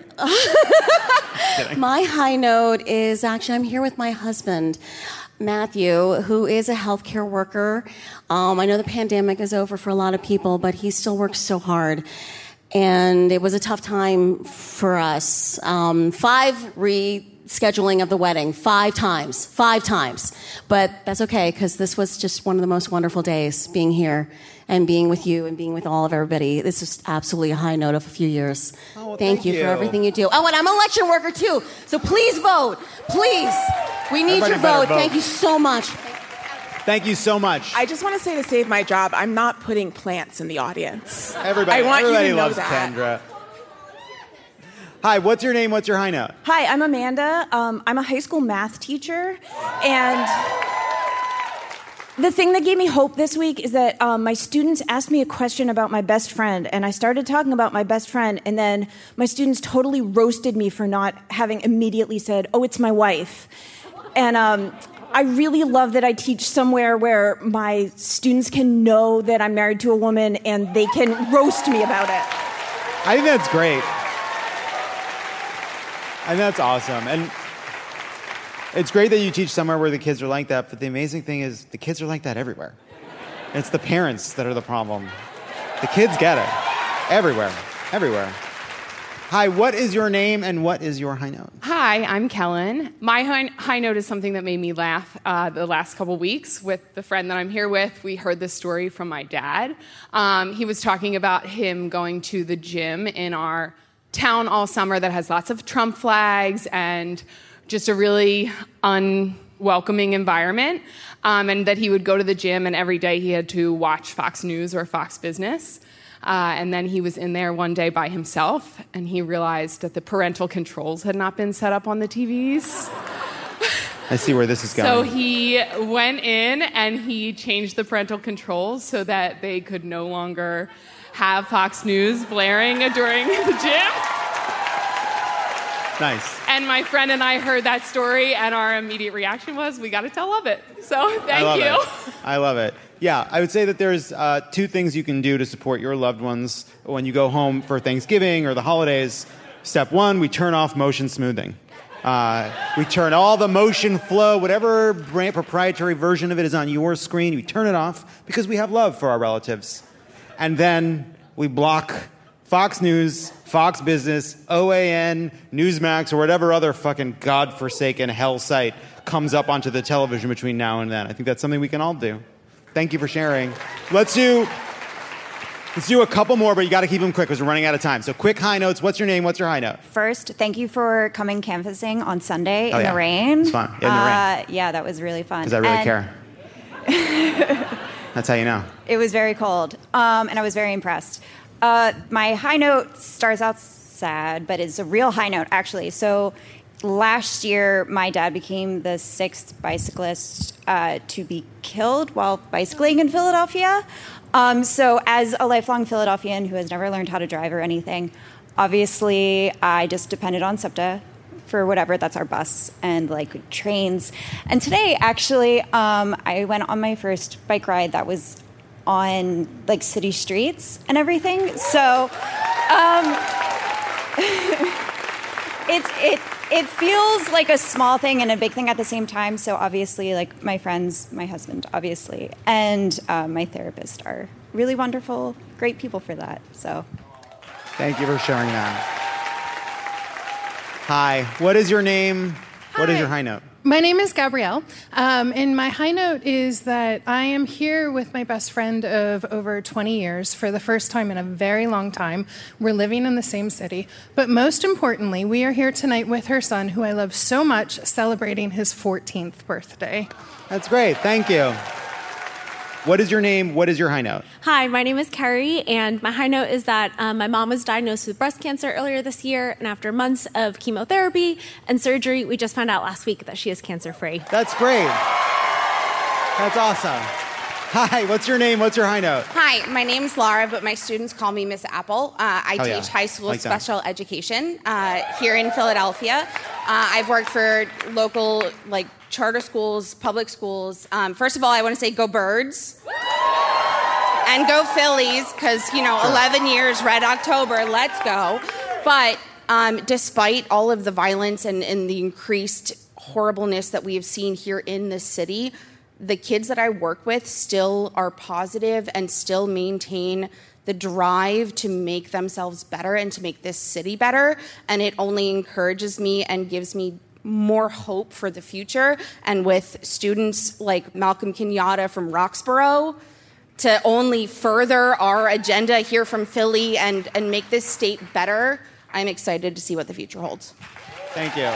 My high note is actually I'm here with my husband, Matthew, who is a healthcare worker. Um, I know the pandemic is over for a lot of people, but he still works so hard. And it was a tough time for us. Um, five re scheduling of the wedding. Five times. Five times. But that's okay, because this was just one of the most wonderful days, being here and being with you and being with all of everybody. This is absolutely a high note of a few years. Oh, well, thank, thank you, you for everything you do. Oh, and I'm an election worker, too. So please vote. Please. We need Everybody your better vote. vote. Thank you so much. Thank you so much. I just want to say, to save my job, I'm not putting plants in the audience. Everybody, I want everybody you to know loves that. Kendra. Hi, what's your name? What's your high note? Hi, I'm Amanda. Um, I'm a high school math teacher, and the thing that gave me hope this week is that um, my students asked me a question about my best friend, and I started talking about my best friend, and then my students totally roasted me for not having immediately said, "Oh, it's my wife," and um, I really love that I teach somewhere where my students can know that I'm married to a woman and they can roast me about it. I think that's great. I think that's awesome. And it's great that you teach somewhere where the kids are like that, but the amazing thing is the kids are like that everywhere. It's the parents that are the problem. The kids get it. Everywhere. Everywhere. Hi, what is your name and what is your high note? Hi, I'm Kellen. My high, high note is something that made me laugh uh, the last couple weeks with the friend that I'm here with. We heard this story from my dad. Um, he was talking about him going to the gym in our town all summer that has lots of Trump flags and just a really unwelcoming environment, um, and that he would go to the gym and every day he had to watch Fox News or Fox Business. Uh, and then he was in there one day by himself, and he realized that the parental controls had not been set up on the T Vs. I see where this is going. So he went in and he changed the parental controls so that they could no longer have Fox News blaring during the gym. Nice. And my friend and I heard that story, and our immediate reaction was, we got to tell Love It. So thank I love you. It. I love it. Yeah, I would say that there's uh, two things you can do to support your loved ones when you go home for Thanksgiving or the holidays. Step one, we turn off motion smoothing. Uh, we turn all the motion flow, whatever brand, proprietary version of it is on your screen, we turn it off because we have love for our relatives. And then we block Fox News, Fox Business, O A N, Newsmax, or whatever other fucking godforsaken hell site comes up onto the television between now and then. I think that's something we can all do. Thank you for sharing. Let's do let's do a couple more, but you got to keep them quick because we're running out of time. So quick high notes. What's your name? What's your high note? First, thank you for coming canvassing on Sunday Oh, in yeah. the rain. It's fun. Yeah, in the rain. Uh, yeah, that was really fun. Because I really And care. That's how you know. It was very cold, um, and I was very impressed. Uh, my high note starts out sad, but it's a real high note, actually. So last year, my dad became the sixth bicyclist uh, to be killed while bicycling in Philadelphia. Um, so as a lifelong Philadelphian who has never learned how to drive or anything, obviously I just depended on SEPTA for whatever. That's our bus and like trains. And today, actually, um, I went on my first bike ride that was on like city streets and everything. So um, it it it feels like a small thing and a big thing at the same time. So obviously, like my friends, my husband, obviously, and uh, my therapist are really wonderful, great people for that. So Thank you for sharing that. Hi. What is your name? What is your high note? My name is Gabrielle, um, and my high note is that I am here with my best friend of over twenty years for the first time in a very long time. We're living in the same city, but most importantly, we are here tonight with her son, who I love so much, celebrating his fourteenth birthday. That's great. Thank you. What is your name? What is your high note? Hi, my name is Carrie, and my high note is that um, my mom was diagnosed with breast cancer earlier this year, and after months of chemotherapy and surgery, we just found out last week that she is cancer-free. That's great. That's awesome. Hi, what's your name? What's your high note? Hi, my name's Laura, but my students call me Miss Apple. Uh, I Oh, teach yeah. high school Like that. special education uh, here in Philadelphia. Uh, I've worked for local, like, charter schools, public schools. Um, first of all, I want to say go Birds. And go Phillies, because, you know, eleven years, Red October, let's go. But um, despite all of the violence and, and the increased horribleness that we have seen here in this city, the kids that I work with still are positive and still maintain the drive to make themselves better and to make this city better. And it only encourages me and gives me more hope for the future, and with students like Malcolm Kenyatta from Roxborough to only further our agenda here from Philly and, and make this state better, I'm excited to see what the future holds. Thank you.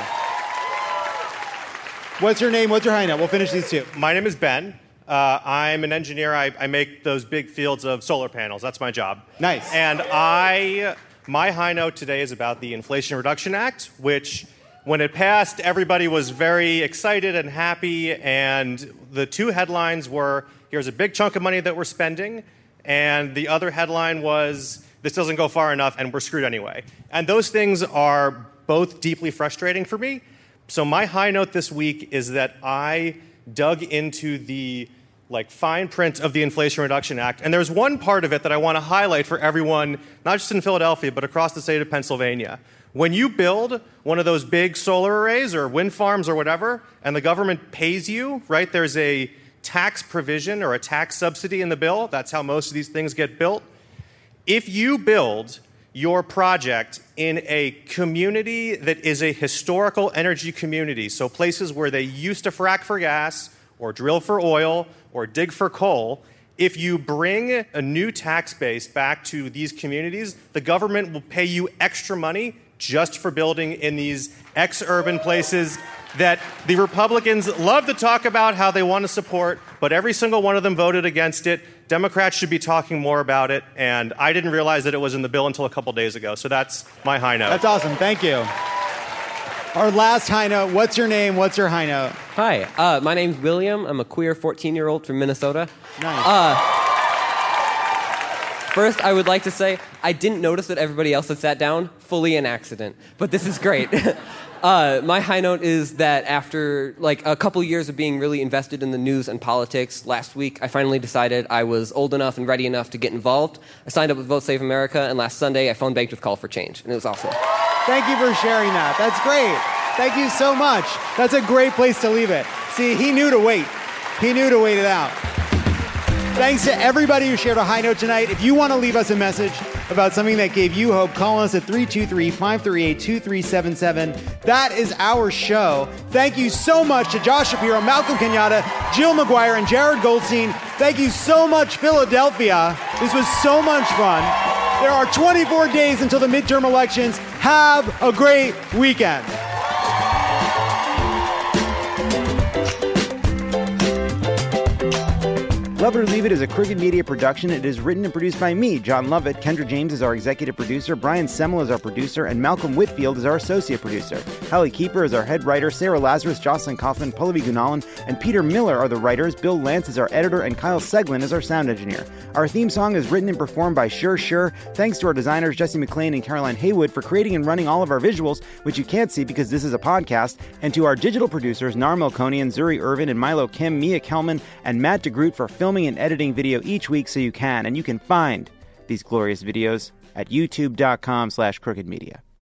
What's your name? What's your high note? We'll finish these two. My name is Ben. Uh, I'm an engineer. I, I make those big fields of solar panels. That's my job. Nice. And I, my high note today is about the Inflation Reduction Act, which when it passed, everybody was very excited and happy. And the two headlines were, here's a big chunk of money that we're spending. And the other headline was, this doesn't go far enough and we're screwed anyway. And those things are both deeply frustrating for me. So my high note this week is that I dug into the like fine print of the Inflation Reduction Act. And there's one part of it that I want to highlight for everyone, not just in Philadelphia, but across the state of Pennsylvania. When you build one of those big solar arrays or wind farms or whatever, and the government pays you, right, there's a tax provision or a tax subsidy in the bill. That's how most of these things get built. If you build your project in a community that is a historical energy community, so places where they used to frack for gas or drill for oil or dig for coal, if you bring a new tax base back to these communities, the government will pay you extra money just for building in these ex-urban places that the Republicans love to talk about how they want to support, but every single one of them voted against it. Democrats should be talking more about it, and I didn't realize that it was in the bill until a couple days ago. So that's my high note. That's awesome. Thank you. Our last high note. What's your name? What's your high note? Hi, uh, my name's William. I'm a queer fourteen-year-old from Minnesota. Nice. Uh, first, I would like to say I didn't notice that everybody else had sat down. Fully an accident. But this is great. Uh, my high note is that after like a couple years of being really invested in the news and politics, last week I finally decided I was old enough and ready enough to get involved. I signed up with Vote Save America, and last Sunday I phone banked with Call for Change, and it was awesome. Thank you for sharing that. That's great. Thank you so much. That's a great place to leave it. See, he knew to wait. He knew to wait it out. Thanks to everybody who shared a high note tonight. If you want to leave us a message about something that gave you hope, call us at three two three, five three eight, two three seven seven. That is our show. Thank you so much to Josh Shapiro, Malcolm Kenyatta, Jill McGuire, and Jared Goldstein. Thank you so much, Philadelphia. This was so much fun. There are twenty-four days until the midterm elections. Have a great weekend. Love It or Leave It is a Crooked Media production. It is written and produced by me, John Lovett. Kendra James is our executive producer. Brian Semmel is our producer. And Malcolm Whitfield is our associate producer. Hallie Keeper is our head writer. Sarah Lazarus, Jocelyn Kaufman, Pallavi Gunalan, and Peter Miller are the writers. Bill Lance is our editor. And Kyle Seglin is our sound engineer. Our theme song is written and performed by Sure Sure. Thanks to our designers, Jesse McLean and Caroline Haywood, for creating and running all of our visuals, which you can't see because this is a podcast. And to our digital producers, Nar Melkonian, Zuri Irvin, and Milo Kim, Mia Kelman, and Matt DeGroot for filming and editing video each week so you can. And you can find these glorious videos at youtube.com slash crooked media.